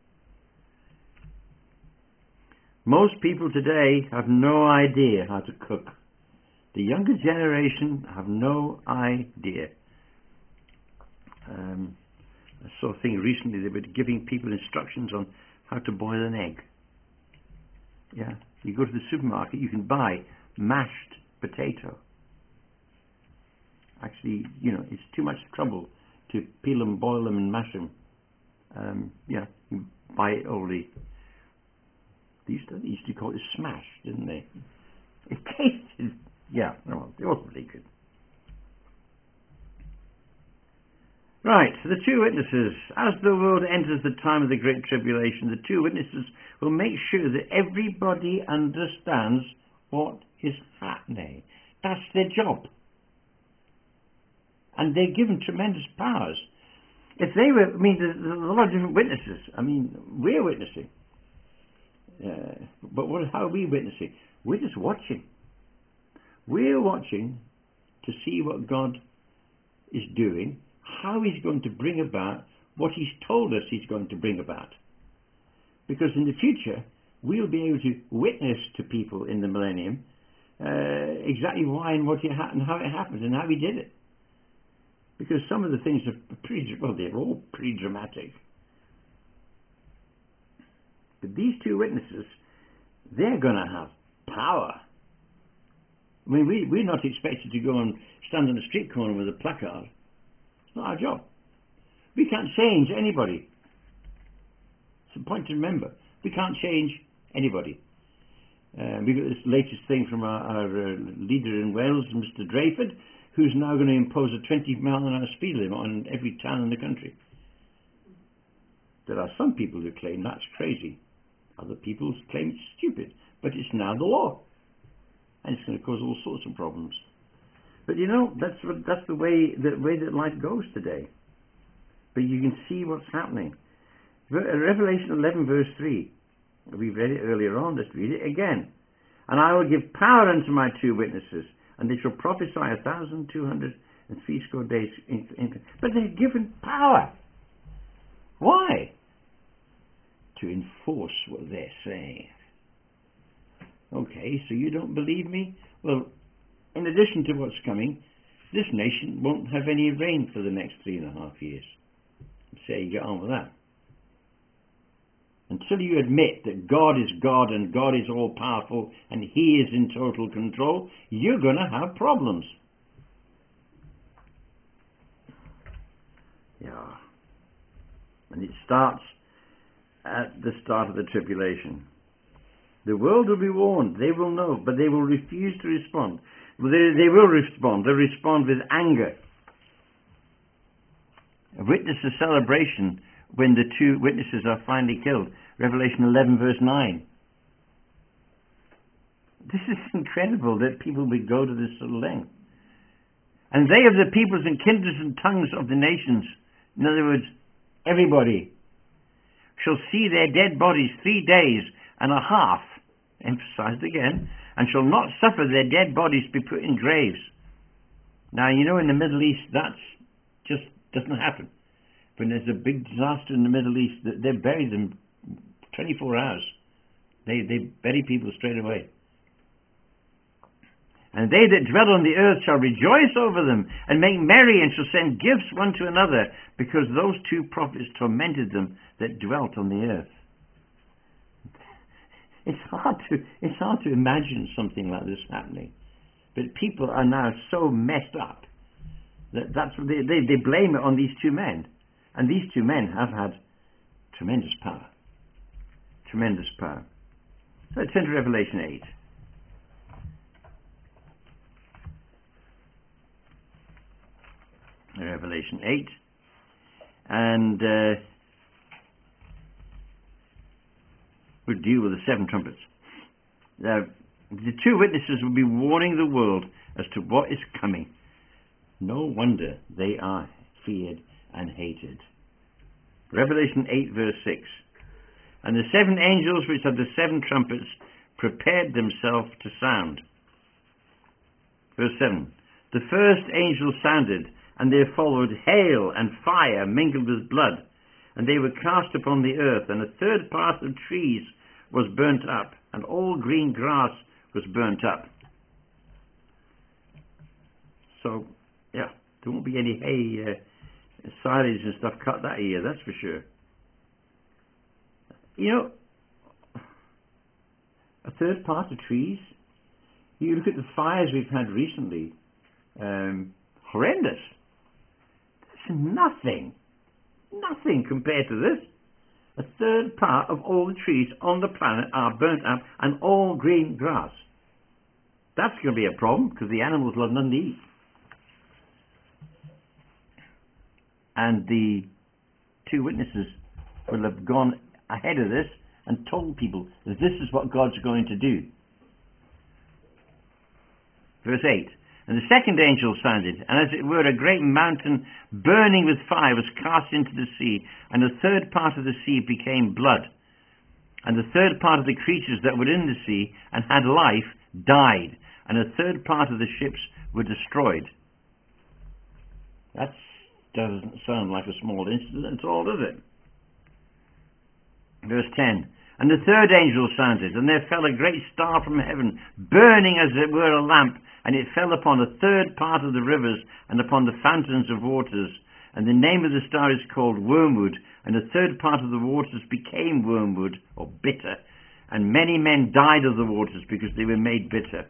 Most people today have no idea how to cook. The younger generation have no idea. Um, I saw a thing recently, they were giving people instructions on how to boil an egg. Yeah, you go to the supermarket, you can buy mashed potato. Actually, you know, it's too much trouble to peel them, boil them and mash them. Um, yeah, you buy it already. They used to, they used to call it smash, didn't they? It tasted, yeah, well, it wasn't really good. Right, so the two witnesses. As the world enters the time of the Great Tribulation, the two witnesses will make sure that everybody understands what is happening. That's their job. And they're given tremendous powers. If they were, I mean, there's, there's a lot of different witnesses. I mean, we're witnessing. Uh, but what, how are we witnessing? We're just watching. We're watching to see what God is doing, how he's going to bring about what he's told us he's going to bring about. Because in the future, we'll be able to witness to people in the millennium uh, exactly why and what it ha- and how it happened and how he did it. Because some of the things are pretty, well, they're all pretty dramatic. But these two witnesses, they're going to have power. I mean, we, we're not expected to go and stand on a street corner with a placard. It's not our job. We can't change anybody. It's a point to remember. We can't change anybody. Uh, we got this latest thing from our, our uh, leader in Wales, Mister Drayford, who's now going to impose a twenty mile an hour speed limit on every town in the country. There are some people who claim that's crazy. Other people claim it's stupid. But it's now the law. And it's going to cause all sorts of problems. But you know, that's what, that's the way, the way that life goes today. But you can see what's happening. Revelation eleven verse three. We read it earlier on. Let's read it again. And I will give power unto my two witnesses, and they shall prophesy a thousand two hundred and threescore days. In, in, but they're given power. Why? To enforce what they're saying. Okay, so you don't believe me? Well, in addition to what's coming, this nation won't have any rain for the next three and a half years. See how you get on with that. Until you admit that God is God and God is all powerful and he is in total control, you're going to have problems. Yeah. And it starts at the start of the tribulation. The world will be warned. They will know, but they will refuse to respond. Well, they, they will respond. They'll respond with anger. Witness a celebration when the two witnesses are finally killed. Revelation eleven verse nine. This is incredible that people would go to this sort of length. And they of the peoples and kindreds and tongues of the nations, in other words, everybody, shall see their dead bodies three days and a half, emphasized again, and shall not suffer their dead bodies be put in graves. Now, you know, in the Middle East, that's just doesn't happen. When there's a big disaster in the Middle East, they bury them twenty-four hours. They, they bury people straight away. And they that dwell on the earth shall rejoice over them, and make merry, and shall send gifts one to another, because those two prophets tormented them that dwelt on the earth. It's hard to, it's hard to imagine something like this happening. But people are now so messed up that that's what they, they, they blame it on these two men. And these two men have had tremendous power. Tremendous power. So let's turn to Revelation eight. Revelation eight. And uh, we'll deal with the seven trumpets. Now, the two witnesses will be warning the world as to what is coming. No wonder they are feared and hated. Revelation eight verse six. And the seven angels which had the seven trumpets prepared themselves to sound. Verse seven. The first angel sounded, and there followed hail and fire mingled with blood, and they were cast upon the earth, and a third part of trees was burnt up, and all green grass was burnt up. So, yeah, there won't be any hay, uh, silage and stuff cut that year, that's for sure. You know, a third part of trees, you look at the fires we've had recently, um, horrendous. That's nothing, nothing compared to this. A third part of all the trees on the planet are burnt up, and all green grass. That's going to be a problem, because the animals will have none to eat. And the two witnesses will have gone ahead of this and told people that this is what God's going to do. Verse eight. And the second angel sounded, and as it were a great mountain burning with fire was cast into the sea, and a third part of the sea became blood. And the third part of the creatures that were in the sea and had life died, and a third part of the ships were destroyed. That doesn't sound like a small incident at all, does it? Verse ten. And the third angel sounded, and there fell a great star from heaven, burning as it were a lamp, and it fell upon a third part of the rivers, and upon the fountains of waters. And the name of the star is called Wormwood, and a third part of the waters became wormwood, or bitter, and many men died of the waters because they were made bitter.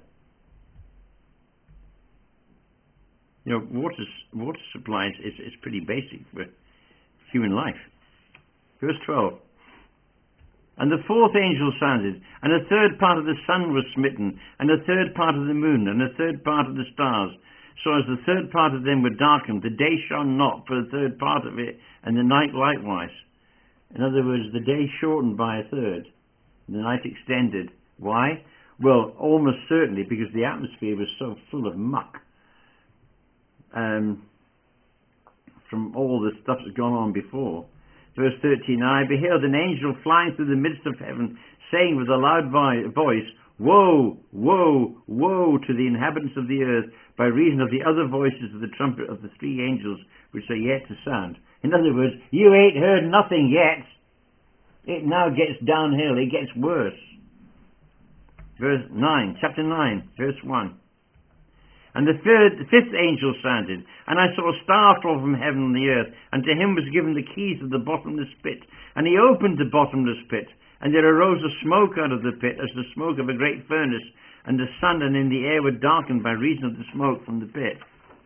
You know, water, water supplies is, is pretty basic for human life. Verse twelve. And the fourth angel sounded, and a third part of the sun was smitten, and a third part of the moon, and a third part of the stars. So as the third part of them were darkened, the day shone not for a third part of it, and the night likewise. In other words, the day shortened by a third, and the night extended. Why? Well, almost certainly because the atmosphere was so full of muck um, from all the stuff that's gone on before. Verse thirteen, and I beheld an angel flying through the midst of heaven, saying with a loud voice, Woe, woe, woe to the inhabitants of the earth, by reason of the other voices of the trumpet of the three angels which are yet to sound. In other words, you ain't heard nothing yet. It now gets downhill, it gets worse. Verse nine, chapter nine, verse one. And the, third, the fifth angel sounded, and I saw a star fall from heaven on the earth, and to him was given the keys of the bottomless pit. And he opened the bottomless pit, and there arose a smoke out of the pit, as the smoke of a great furnace, and the sun and in the air were darkened by reason of the smoke from the pit.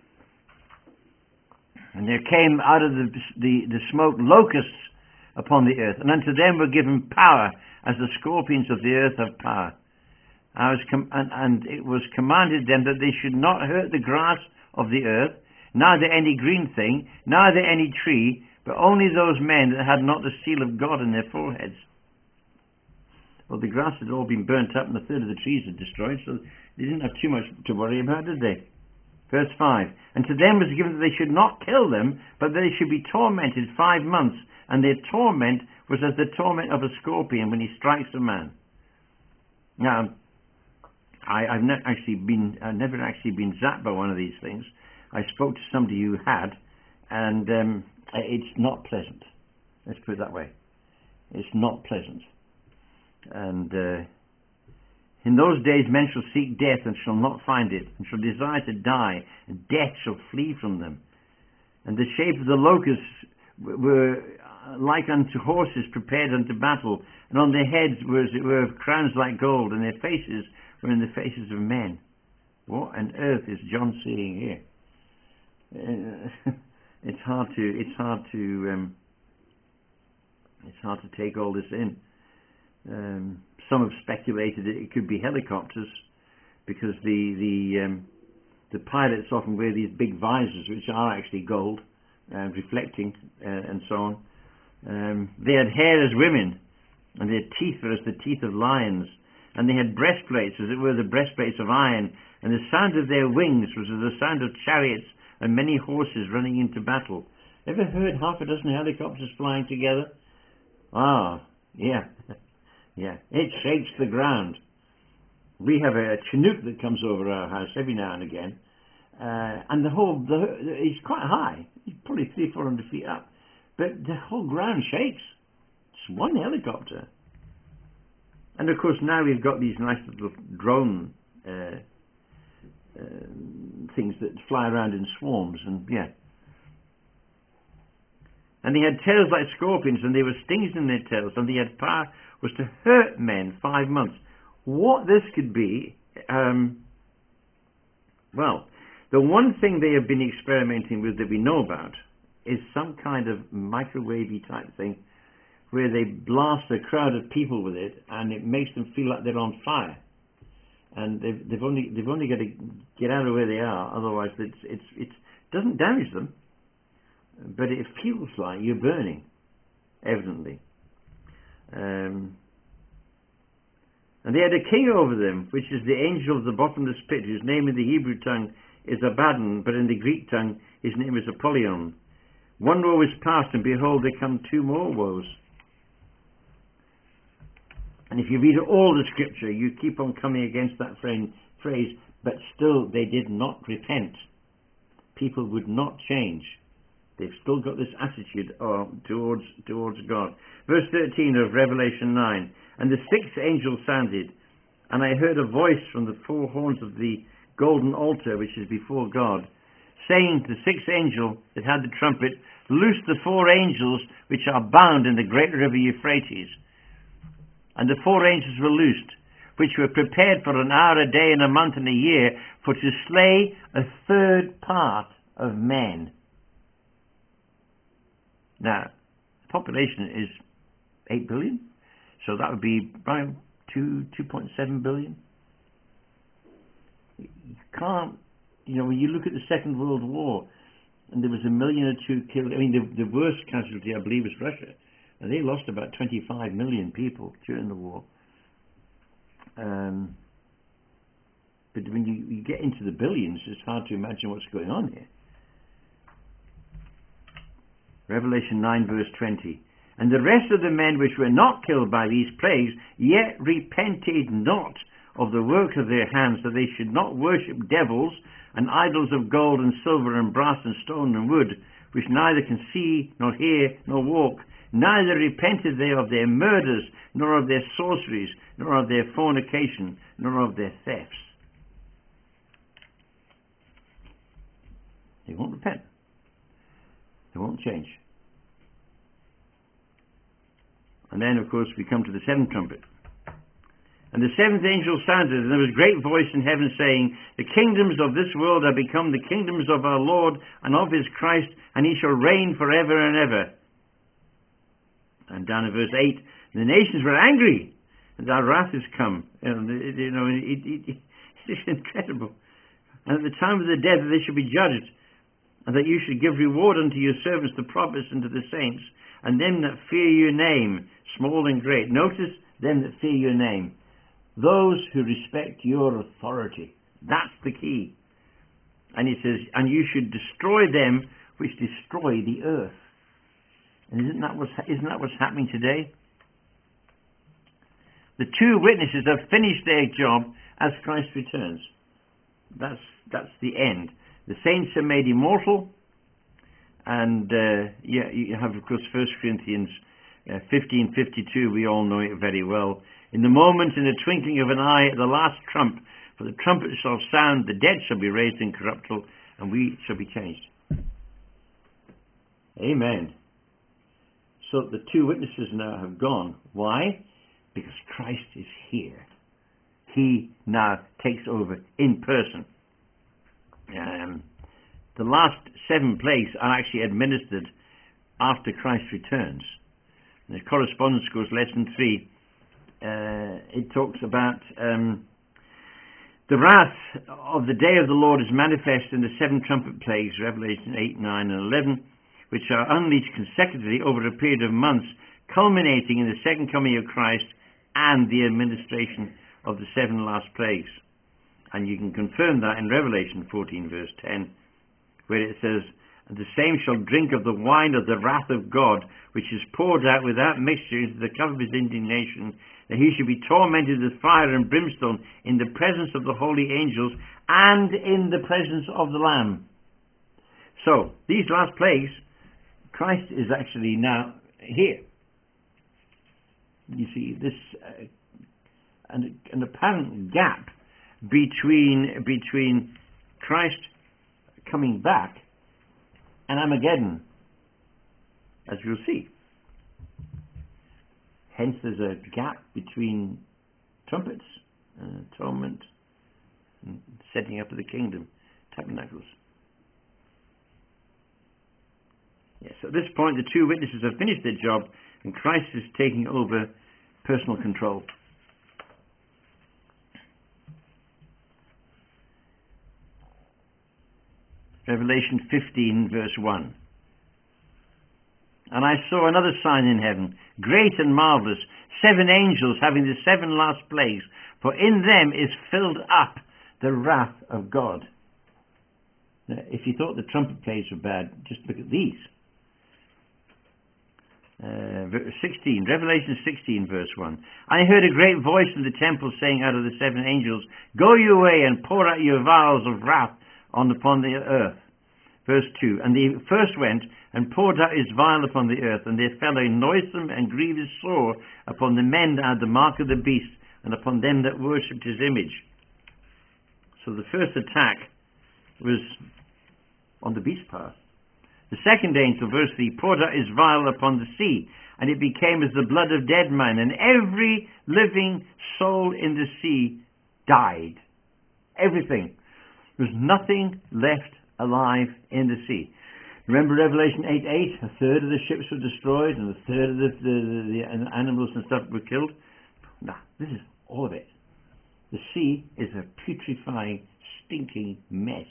And there came out of the, the, the smoke locusts upon the earth, and unto them were given power, as the scorpions of the earth have power. I was com- and, and it was commanded them that they should not hurt the grass of the earth, neither any green thing, neither any tree, but only those men that had not the seal of God in their foreheads. Well, the grass had all been burnt up, and a third of the trees had destroyed, so they didn't have too much to worry about, did they? Verse five, and to them was given that they should not kill them, but that they should be tormented five months, and their torment was as the torment of a scorpion when he strikes a man. Now, I, I've ne- actually been, I've never actually been zapped by one of these things. I spoke to somebody who had, and um, it's not pleasant. Let's put it that way. It's not pleasant. And uh, In those days men shall seek death and shall not find it, and shall desire to die, and death shall flee from them. And the shape of the locusts were like unto horses prepared unto battle, and on their heads were as it were crowns like gold, and their faces were in the faces of men. What on earth is John seeing here? Uh, it's hard to it's hard to um, it's hard to take all this in. Um, some have speculated that it could be helicopters, because the the um, the pilots often wear these big visors, which are actually gold, uh, reflecting, uh, and so on. Um, they had hair as women, and their teeth were as the teeth of lions, and they had breastplates as it were the breastplates of iron, and the sound of their wings was as the sound of chariots and many horses running into battle. Ever heard half a dozen helicopters flying together? Ah, yeah. Yeah, it shakes the ground. We have a Chinook that comes over our house every now and again, uh, and the whole, the, he's quite high. He's probably three, four hundred feet up, but the whole ground shakes. It's one helicopter. And of course now we've got these nice little drone uh, uh, things that fly around in swarms, and yeah. And they had tails like scorpions, and there were stings in their tails, and they had power was to hurt men five months. What this could be, um, well, the one thing they have been experimenting with that we know about is some kind of microwavy type thing where they blast a crowd of people with it, and it makes them feel like they're on fire. And they've, they've only they've only got to get out of where they are, otherwise it's it's it doesn't damage them, but it feels like you're burning, evidently. Um, and they had a king over them, which is the angel of the bottomless pit, whose name in the Hebrew tongue is Abaddon, but in the Greek tongue his name is Apollyon. One woe is past, and behold, there come two more woes. And if you read all the scripture, you keep on coming against that phrase, but still they did not repent. People would not change. They've still got this attitude uh, towards towards God. Verse thirteen of Revelation nine. And the sixth angel sounded, and I heard a voice from the four horns of the golden altar which is before God, saying to the sixth angel that had the trumpet, loose the four angels which are bound in the great river Euphrates. And the four angels were loosed, which were prepared for an hour, a day, and a month, and a year, for to slay a third part of men. Now, the population is eight billion, so that would be around two, two point seven billion. You can't, you know, when you look at the Second World War, and there was a million or two killed, I mean, the, the worst casualty, I believe, was Russia, and they lost about twenty-five million people during the war. Um, but when you, you get into the billions, it's hard to imagine what's going on here. Revelation nine verse twenty. And the rest of the men which were not killed by these plagues, yet repented not of the work of their hands, that they should not worship devils and idols of gold and silver and brass and stone and wood, which neither can see, nor hear, nor walk. Neither repented they of their murders, nor of their sorceries, nor of their fornication, nor of their thefts. They won't repent. They won't change. And then, of course, we come to the seventh trumpet. And the seventh angel sounded, and there was a great voice in heaven saying, the kingdoms of this world are become the kingdoms of our Lord and of his Christ, and he shall reign forever and ever. And down in verse eight, the nations were angry, and our wrath is come. You know, it, you know it, it, it, it's incredible. And at the time of the dead, that they should be judged, and that you should give reward unto your servants, the prophets, and to the saints, and them that fear your name, small and great. Notice, them that fear your name. Those who respect your authority. That's the key. And he says, and you should destroy them which destroy the earth. And isn't that what's, isn't that what's happening today? The two witnesses have finished their job as Christ returns. That's, that's the end. The saints are made immortal. And uh, yeah, you have, of course, First Corinthians uh, fifteen fifty-two. We all know it very well. In the moment, in the twinkling of an eye, at the last trump, for the trumpet shall sound, the dead shall be raised incorruptible, and we shall be changed. Amen. So the two witnesses now have gone. Why? Because Christ is here. He now takes over in person. Um, the last seven plagues are actually administered after Christ returns. In the Correspondence Course, Lesson three, uh, it talks about um, the wrath of the day of the Lord is manifest in the seven trumpet plagues, Revelation eight, nine, and eleven, which are unleashed consecutively over a period of months, culminating in the second coming of Christ and the administration of the seven last plagues. And you can confirm that in Revelation fourteen, verse ten, where it says, "The same shall drink of the wine of the wrath of God, which is poured out without mixture into the cup of his indignation, that he should be tormented with fire and brimstone in the presence of the holy angels and in the presence of the Lamb." So, these last plagues, Christ is actually now here. You see, this uh, an, an apparent gap between between Christ coming back and Armageddon, as you'll see. Hence there's a gap between trumpets, uh, atonement, and setting up of the kingdom, tabernacles. Yes, at this point the two witnesses have finished their job and Christ is taking over personal control. Revelation fifteen, verse one. "And I saw another sign in heaven, great and marvelous, seven angels having the seven last plagues, for in them is filled up the wrath of God." Now, if you thought the trumpet plagues were bad, just look at these. Uh, sixteen, Revelation sixteen, verse one. "I heard a great voice in the temple saying out of the seven angels, Go your way and pour out your vials of wrath on upon the earth." Verse two, "And the first went and poured out his vial upon the earth, and there fell a noisome and grievous sore upon the men that had the mark of the beast, and upon them that worshipped his image." So the first attack was on the beast power. "The second angel," verse three, "poured out his vial upon the sea, and it became as the blood of dead men, and every living soul in the sea died." Everything. There was nothing left alive in the sea. Remember Revelation eight eight? A third of the ships were destroyed, and a third of the, the, the animals and stuff were killed. No, this is all of it. The sea is a putrefying, stinking mess.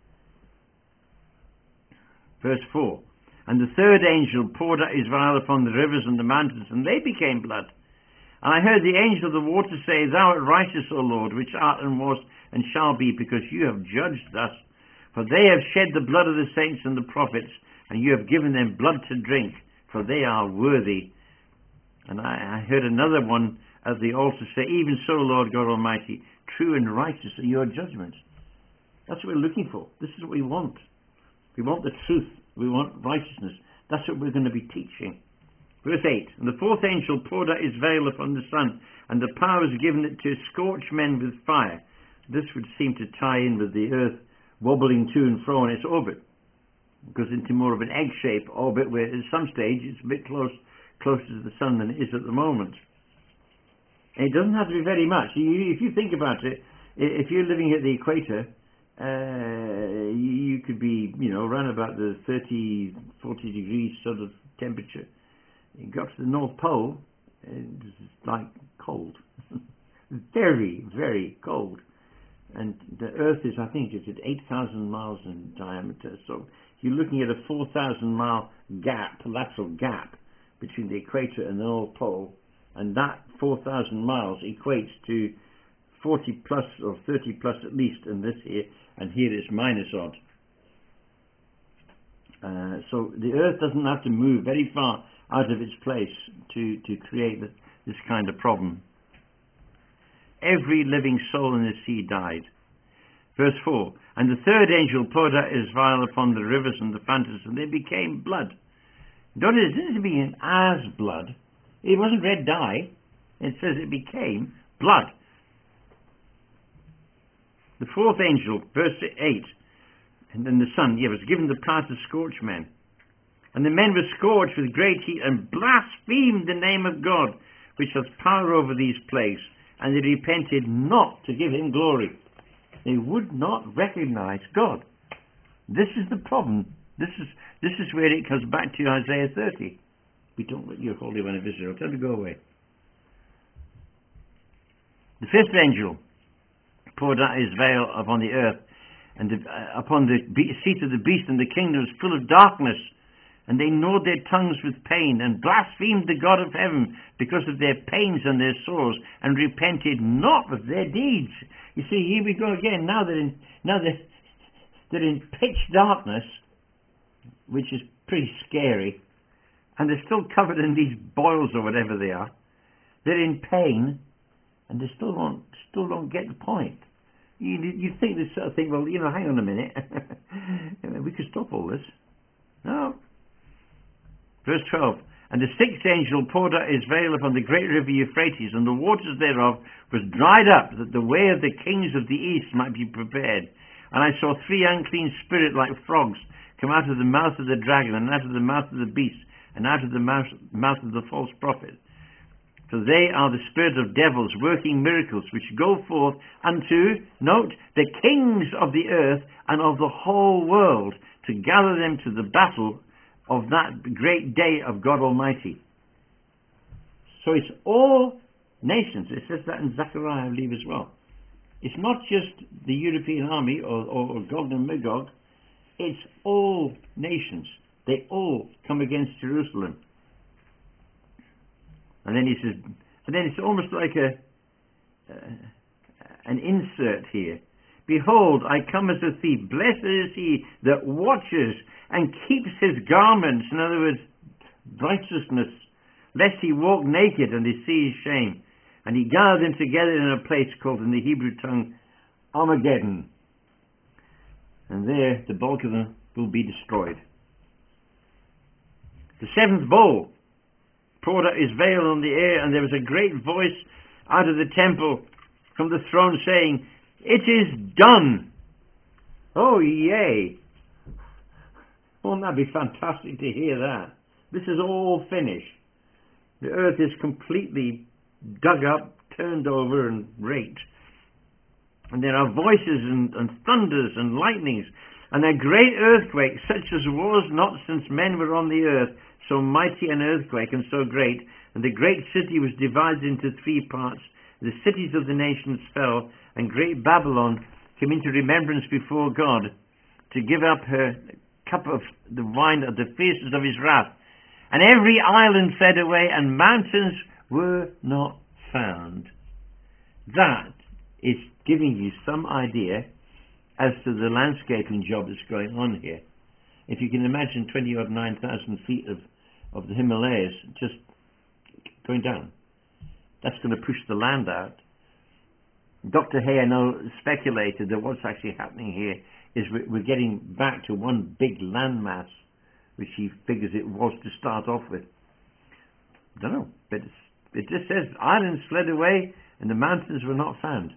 Verse four, "And the third angel poured out his vial upon the rivers and the mountains, and they became blood. And I heard the angel of the water say, Thou art righteous, O Lord, which art and was and shall be, because you have judged thus. For they have shed the blood of the saints and the prophets, and you have given them blood to drink, for they are worthy." And I, I heard another one at the altar say, "Even so, Lord God Almighty, true and righteous are your judgments." That's what we're looking for. This is what we want. We want the truth. We want righteousness. That's what we're going to be teaching. Verse eight, "And the fourth angel poured out his veil upon the sun, and the power was given it to scorch men with fire." This would seem to tie in with the earth wobbling to and fro in its orbit. It goes into more of an egg-shaped orbit, where at some stage it's a bit close, closer to the sun than it is at the moment. And it doesn't have to be very much. You, if you think about it, if you're living at the equator, uh, you, you could be, you know, around about the thirty, forty degrees sort of temperature. You go to the North Pole, it's like cold. Very, very cold. And the Earth is, I think, it's at eight thousand miles in diameter. So you're looking at a four thousand mile gap, lateral gap, between the equator and the North Pole. And that four thousand miles equates to forty plus or thirty plus at least in this here. And here it's minus odd. Uh, so the Earth doesn't have to move very far out of its place to, to create this, this kind of problem. Every living soul in the sea died. Verse four, "And the third angel poured out his vial upon the rivers and the fountains, and they became blood." Notice it didn't begin as blood. It wasn't red dye. It says it became blood. The fourth angel, verse eight, and then the sun, yeah, was given the power to scorch men. And the men were scorched with great heat and blasphemed the name of God, which has power over these plagues, and they repented not to give him glory. They would not recognize God. This is the problem. This is this is where it comes back to Isaiah thirty. We don't let your Holy One of Israel. Tell him to go away. The fifth angel poured out his veil upon the earth, and the, uh, upon the be- seat of the beast, and the kingdom was full of darkness. And they gnawed their tongues with pain, and blasphemed the God of heaven because of their pains and their sores, and repented not of their deeds. You see, here we go again. Now they're in, now they're, they're in pitch darkness, which is pretty scary, and they're still covered in these boils or whatever they are. They're in pain, and they still don't, still don't get the point. You, you think this sort of thing, well, you know, hang on a minute. We could stop all this. No. Verse twelve, and the sixth angel poured out his veil upon the great river Euphrates, and the waters thereof was dried up, that the way of the kings of the east might be prepared. And I saw three unclean spirits like frogs come out of the mouth of the dragon, and out of the mouth of the beast, and out of the mouth, mouth of the false prophet. For they are the spirits of devils, working miracles, which go forth unto, note, the kings of the earth and of the whole world, to gather them to the battle of that great day of God Almighty. So it's all nations. It says that in Zechariah, I believe, as well. It's not just the European army or, or, or Gog and Magog. It's all nations. They all come against Jerusalem. And then he says, and then it's almost like a uh, an insert here. Behold, I come as a thief. Blessed is he that watches and keeps his garments, in other words, righteousness, lest he walk naked and he see his shame. And he gathered them together in a place called in the Hebrew tongue Armageddon. And there the bulk of them will be destroyed. The seventh bowl poured out his veil on the air, and there was a great voice out of the temple from the throne saying, It is done. Oh, yay. Won't that be fantastic to hear that? This is all finished. The earth is completely dug up, turned over and raked. And there are voices and, and thunders and lightnings, and a great earthquake, such as was not since men were on the earth, so mighty an earthquake and so great. And the great city was divided into three parts. The cities of the nations fell, and great Babylon came into remembrance before God, to give up her cup of the wine of the fierceness of his wrath. And every island fled away, and mountains were not found. That is giving you some idea as to the landscaping job that's going on here. If you can imagine twenty or nine thousand feet of, of the Himalayas just going down, that's going to push the land out. Doctor Hay, I know, speculated that what's actually happening here is we're getting back to one big landmass, which he figures it was to start off with. I don't know, but it's, it just says islands fled away and the mountains were not found.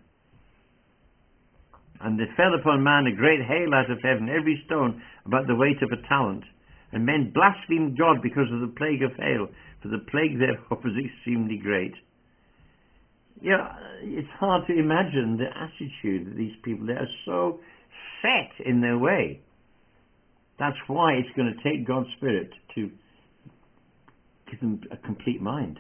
And there fell upon man a great hail out of heaven, every stone about the weight of a talent. And men blasphemed God because of the plague of hail, for the plague thereof was extremely great. Yeah, it's hard to imagine the attitude of these people. They are so set in their way. That's why it's going to take God's Spirit to give them a complete mind.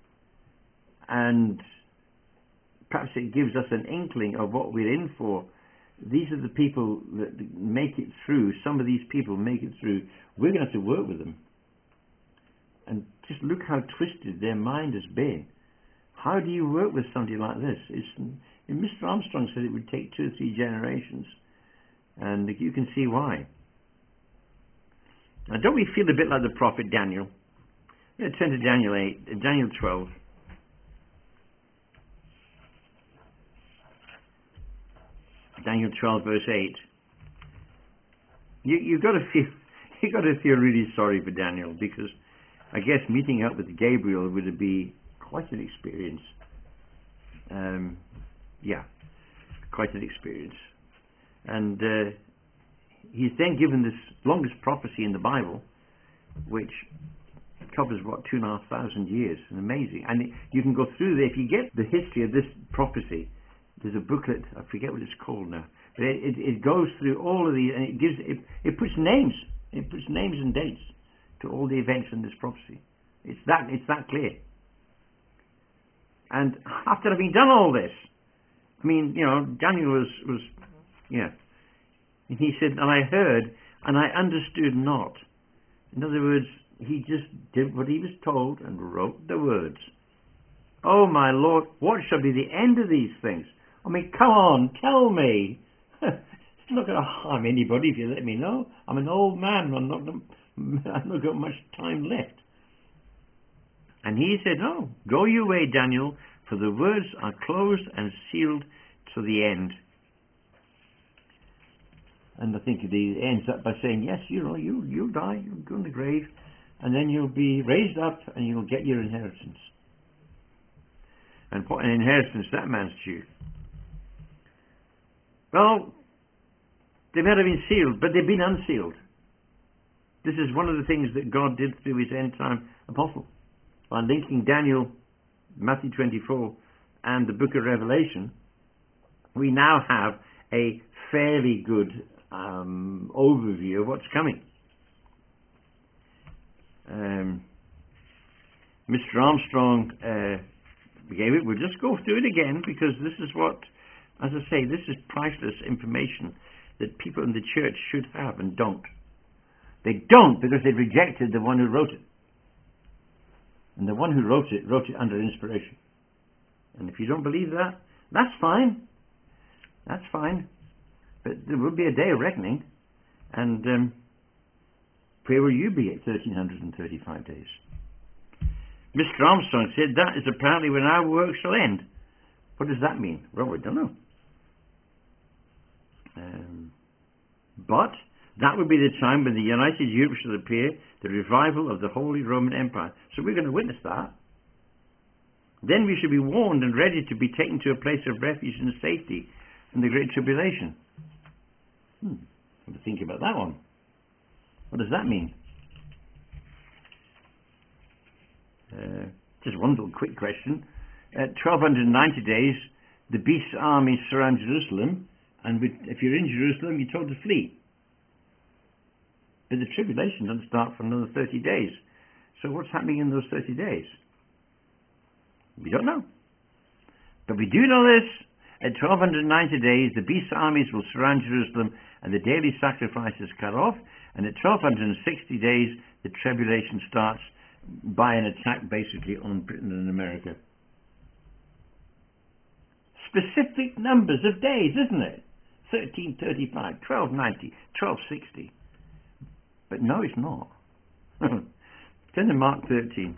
And perhaps it gives us an inkling of what we're in for. These are the people that make it through. Some of these people make it through. We're going to have to work with them. And just look how twisted their mind has been. How do you work with somebody like this? It's, Mister Armstrong said it would take two or three generations. And you can see why. Now, don't we feel a bit like the prophet Daniel? Yeah, turn to Daniel eight, Daniel twelve. Daniel twelve, verse eight. You, you've got to feel, you've got to feel really sorry for Daniel, because I guess meeting up with Gabriel would be quite an experience. Um, yeah, quite an experience. And uh, he's then given this longest prophecy in the Bible, which covers, what, two and a half thousand years. And amazing. And it, you can go through there. If you get the history of this prophecy, there's a booklet, I forget what it's called now, but it, it, it goes through all of these, and it gives, it, it puts names, it puts names and dates to all the events in this prophecy. It's that, it's that clear. And after having done all this, I mean, you know, Daniel was, was, yeah, and he said, and I heard, and I understood not. In other words, he just did what he was told and wrote the words. Oh my Lord, what shall be the end of these things? I mean, come on, tell me. It's not going to harm anybody if you let me know. I'm an old man. I'm not, I've not got much time left. And he said, no, go your way, Daniel, for the words are closed and sealed to the end. And I think he ends up by saying, yes, you know, you, you'll die, you'll go in the grave, and then you'll be raised up and you'll get your inheritance. And what an inheritance that man's due. Well, they might have been sealed, but they've been unsealed. This is one of the things that God did through his end-time apostle. By linking Daniel, Matthew twenty-four, and the book of Revelation, we now have a fairly good um, overview of what's coming. Um, Mister Armstrong uh, gave it. We'll just go through it again, because this is what, as I say, this is priceless information that people in the church should have and don't. They don't because they rejected the one who wrote it. And the one who wrote it, wrote it under inspiration. And if you don't believe that, that's fine. That's fine. But there will be a day of reckoning. And um, where will you be at one thousand three hundred thirty-five days? Mister Armstrong said that is apparently when our work shall end. What does that mean? Well, we don't know. Um, but that would be the time when the United Europe shall appear, the revival of the Holy Roman Empire. So we're going to witness that. Then we should be warned and ready to be taken to a place of refuge and safety from the Great Tribulation. Hmm. Have to think about that one. What does that mean? Uh, just one little quick question. At twelve ninety days, the beast's armies surround Jerusalem, and with, if you're in Jerusalem, you're told to flee. But the tribulation doesn't start for another thirty days. So what's happening in those thirty days? We don't know. But we do know this. At twelve ninety days, the beast's armies will surround Jerusalem, and the daily sacrifice is cut off. And at twelve sixty days, the tribulation starts by an attack basically on Britain and America. Specific numbers of days, isn't it? thirteen thirty-five, twelve ninety, twelve sixty. But no, it's not. Turn to Mark thirteen.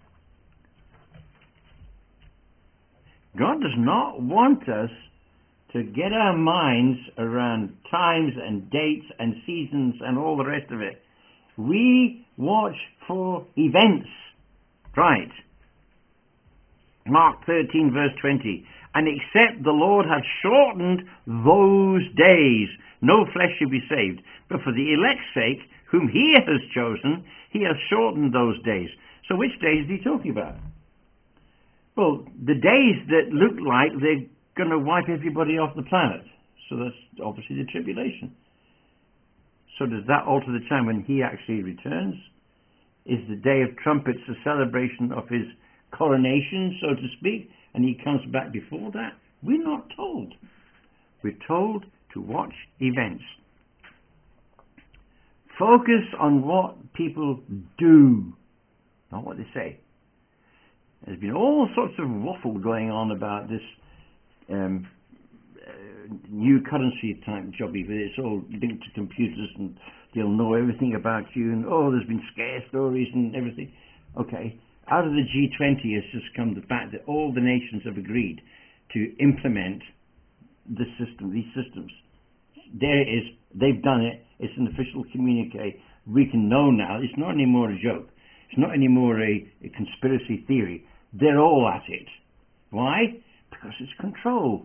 God does not want us to get our minds around times and dates and seasons and all the rest of it. We watch for events. Right. Mark thirteen verse twenty. And except the Lord had shortened those days, no flesh should be saved. But for the elect's sake, whom he has chosen, he has shortened those days. So which days is he talking about? Well, the days that look like they're going to wipe everybody off the planet. So that's obviously the tribulation. So does that alter the time when he actually returns? Is the day of trumpets a celebration of his coronation, so to speak, and he comes back before that? We're not told. We're told to watch events. Focus on what people do, not what they say. There's been all sorts of waffle going on about this um, uh, new currency type jobby, but it's all linked to computers and they'll know everything about you, and oh, there's been scare stories and everything. Okay, out of the G twenty has just come the fact that all the nations have agreed to implement the system, these systems. There it is. They've done it. It's an official communique. We can know now. It's not anymore a joke. It's not anymore a, a conspiracy theory. they're all at it. Why? Because it's control.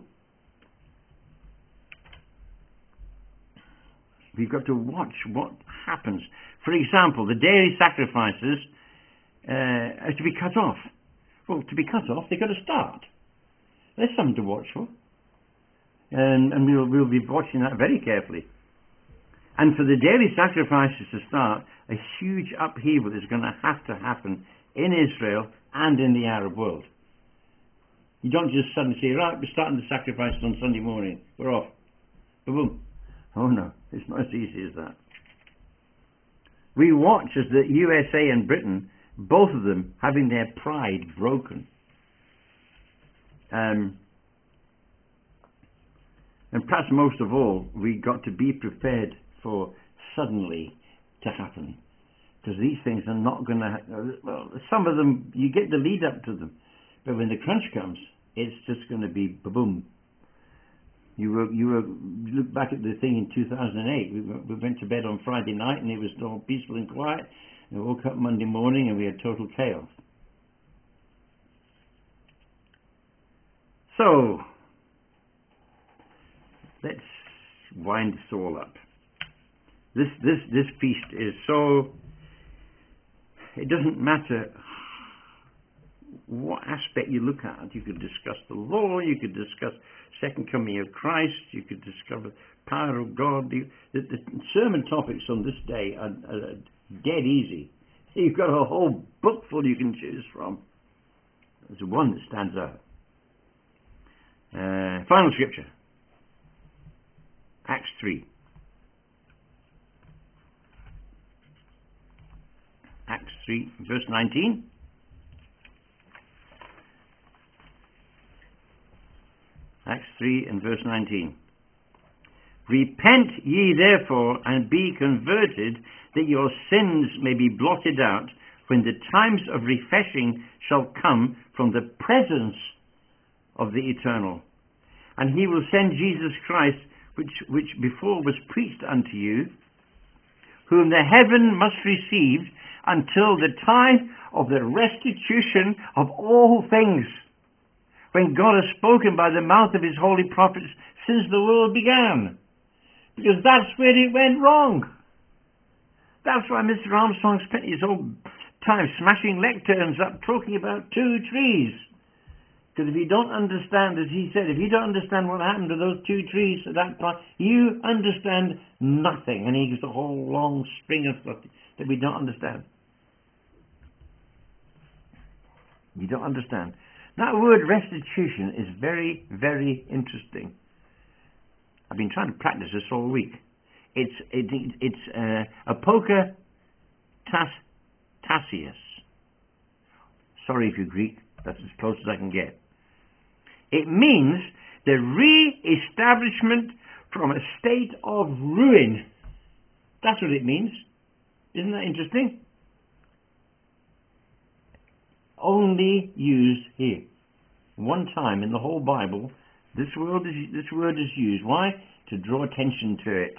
We've got to watch what happens. For example, the dairy sacrifices uh, are to be cut off. Well, to be cut off, they've got to start. There's something to watch for. And, and we'll, we'll be watching that very carefully. And for the dairy sacrifices to start, a huge upheaval is going to have to happen in Israel and in the Arab world. You don't just suddenly say, right, we're starting the sacrifices on Sunday morning. We're off. Boom. Oh no, it's not as easy as that. We watch as the U S A and Britain, both of them having their pride broken. Um, and perhaps most of all, we got to be prepared for suddenly to happen. Because these things are not going to, ha- well, some of them, you get the lead up to them. But when the crunch comes, it's just going to be ba-boom. You were, you were, you look back at the thing in two thousand eight, we, were, we went to bed on Friday night and it was all peaceful and quiet. And we woke up Monday morning and we had total chaos. So, let's wind this all up. This, this, this feast is so, it doesn't matter what aspect you look at. You could discuss the law, you could discuss second coming of Christ, you could discover power of God. The, the, the sermon topics on this day are, are dead easy. You've got a whole book full you can choose from. There's one that stands out. Uh, final scripture. Acts three. Acts three, verse nineteen. Acts three and verse nineteen. Repent ye therefore and be converted, that your sins may be blotted out, when the times of refreshing shall come from the presence of the Eternal. And he will send Jesus Christ, which, which before was preached unto you, whom the heaven must receive until the time of the restitution of all things, when God has spoken by the mouth of his holy prophets since the world began. Because that's where it went wrong. That's why Mister Armstrong spent his whole time smashing lecterns up talking about two trees. Because if you don't understand, as he said, if you don't understand what happened to those two trees at that point, you understand nothing. And he gives a whole long string of stuff that we don't understand. You don't understand. That word restitution is very, very interesting. I've been trying to practice this all week. It's it, it's uh, apoka tas tasius. Sorry if you're Greek. That's as close as I can get. It means the re-establishment from a state of ruin. That's what it means. Isn't that interesting? Only used here. One time in the whole Bible, this word is, this word is used. Why? To draw attention to it.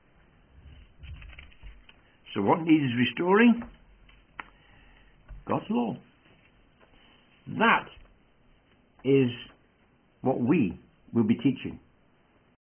So what needs restoring? God's law. That is what we will be teaching.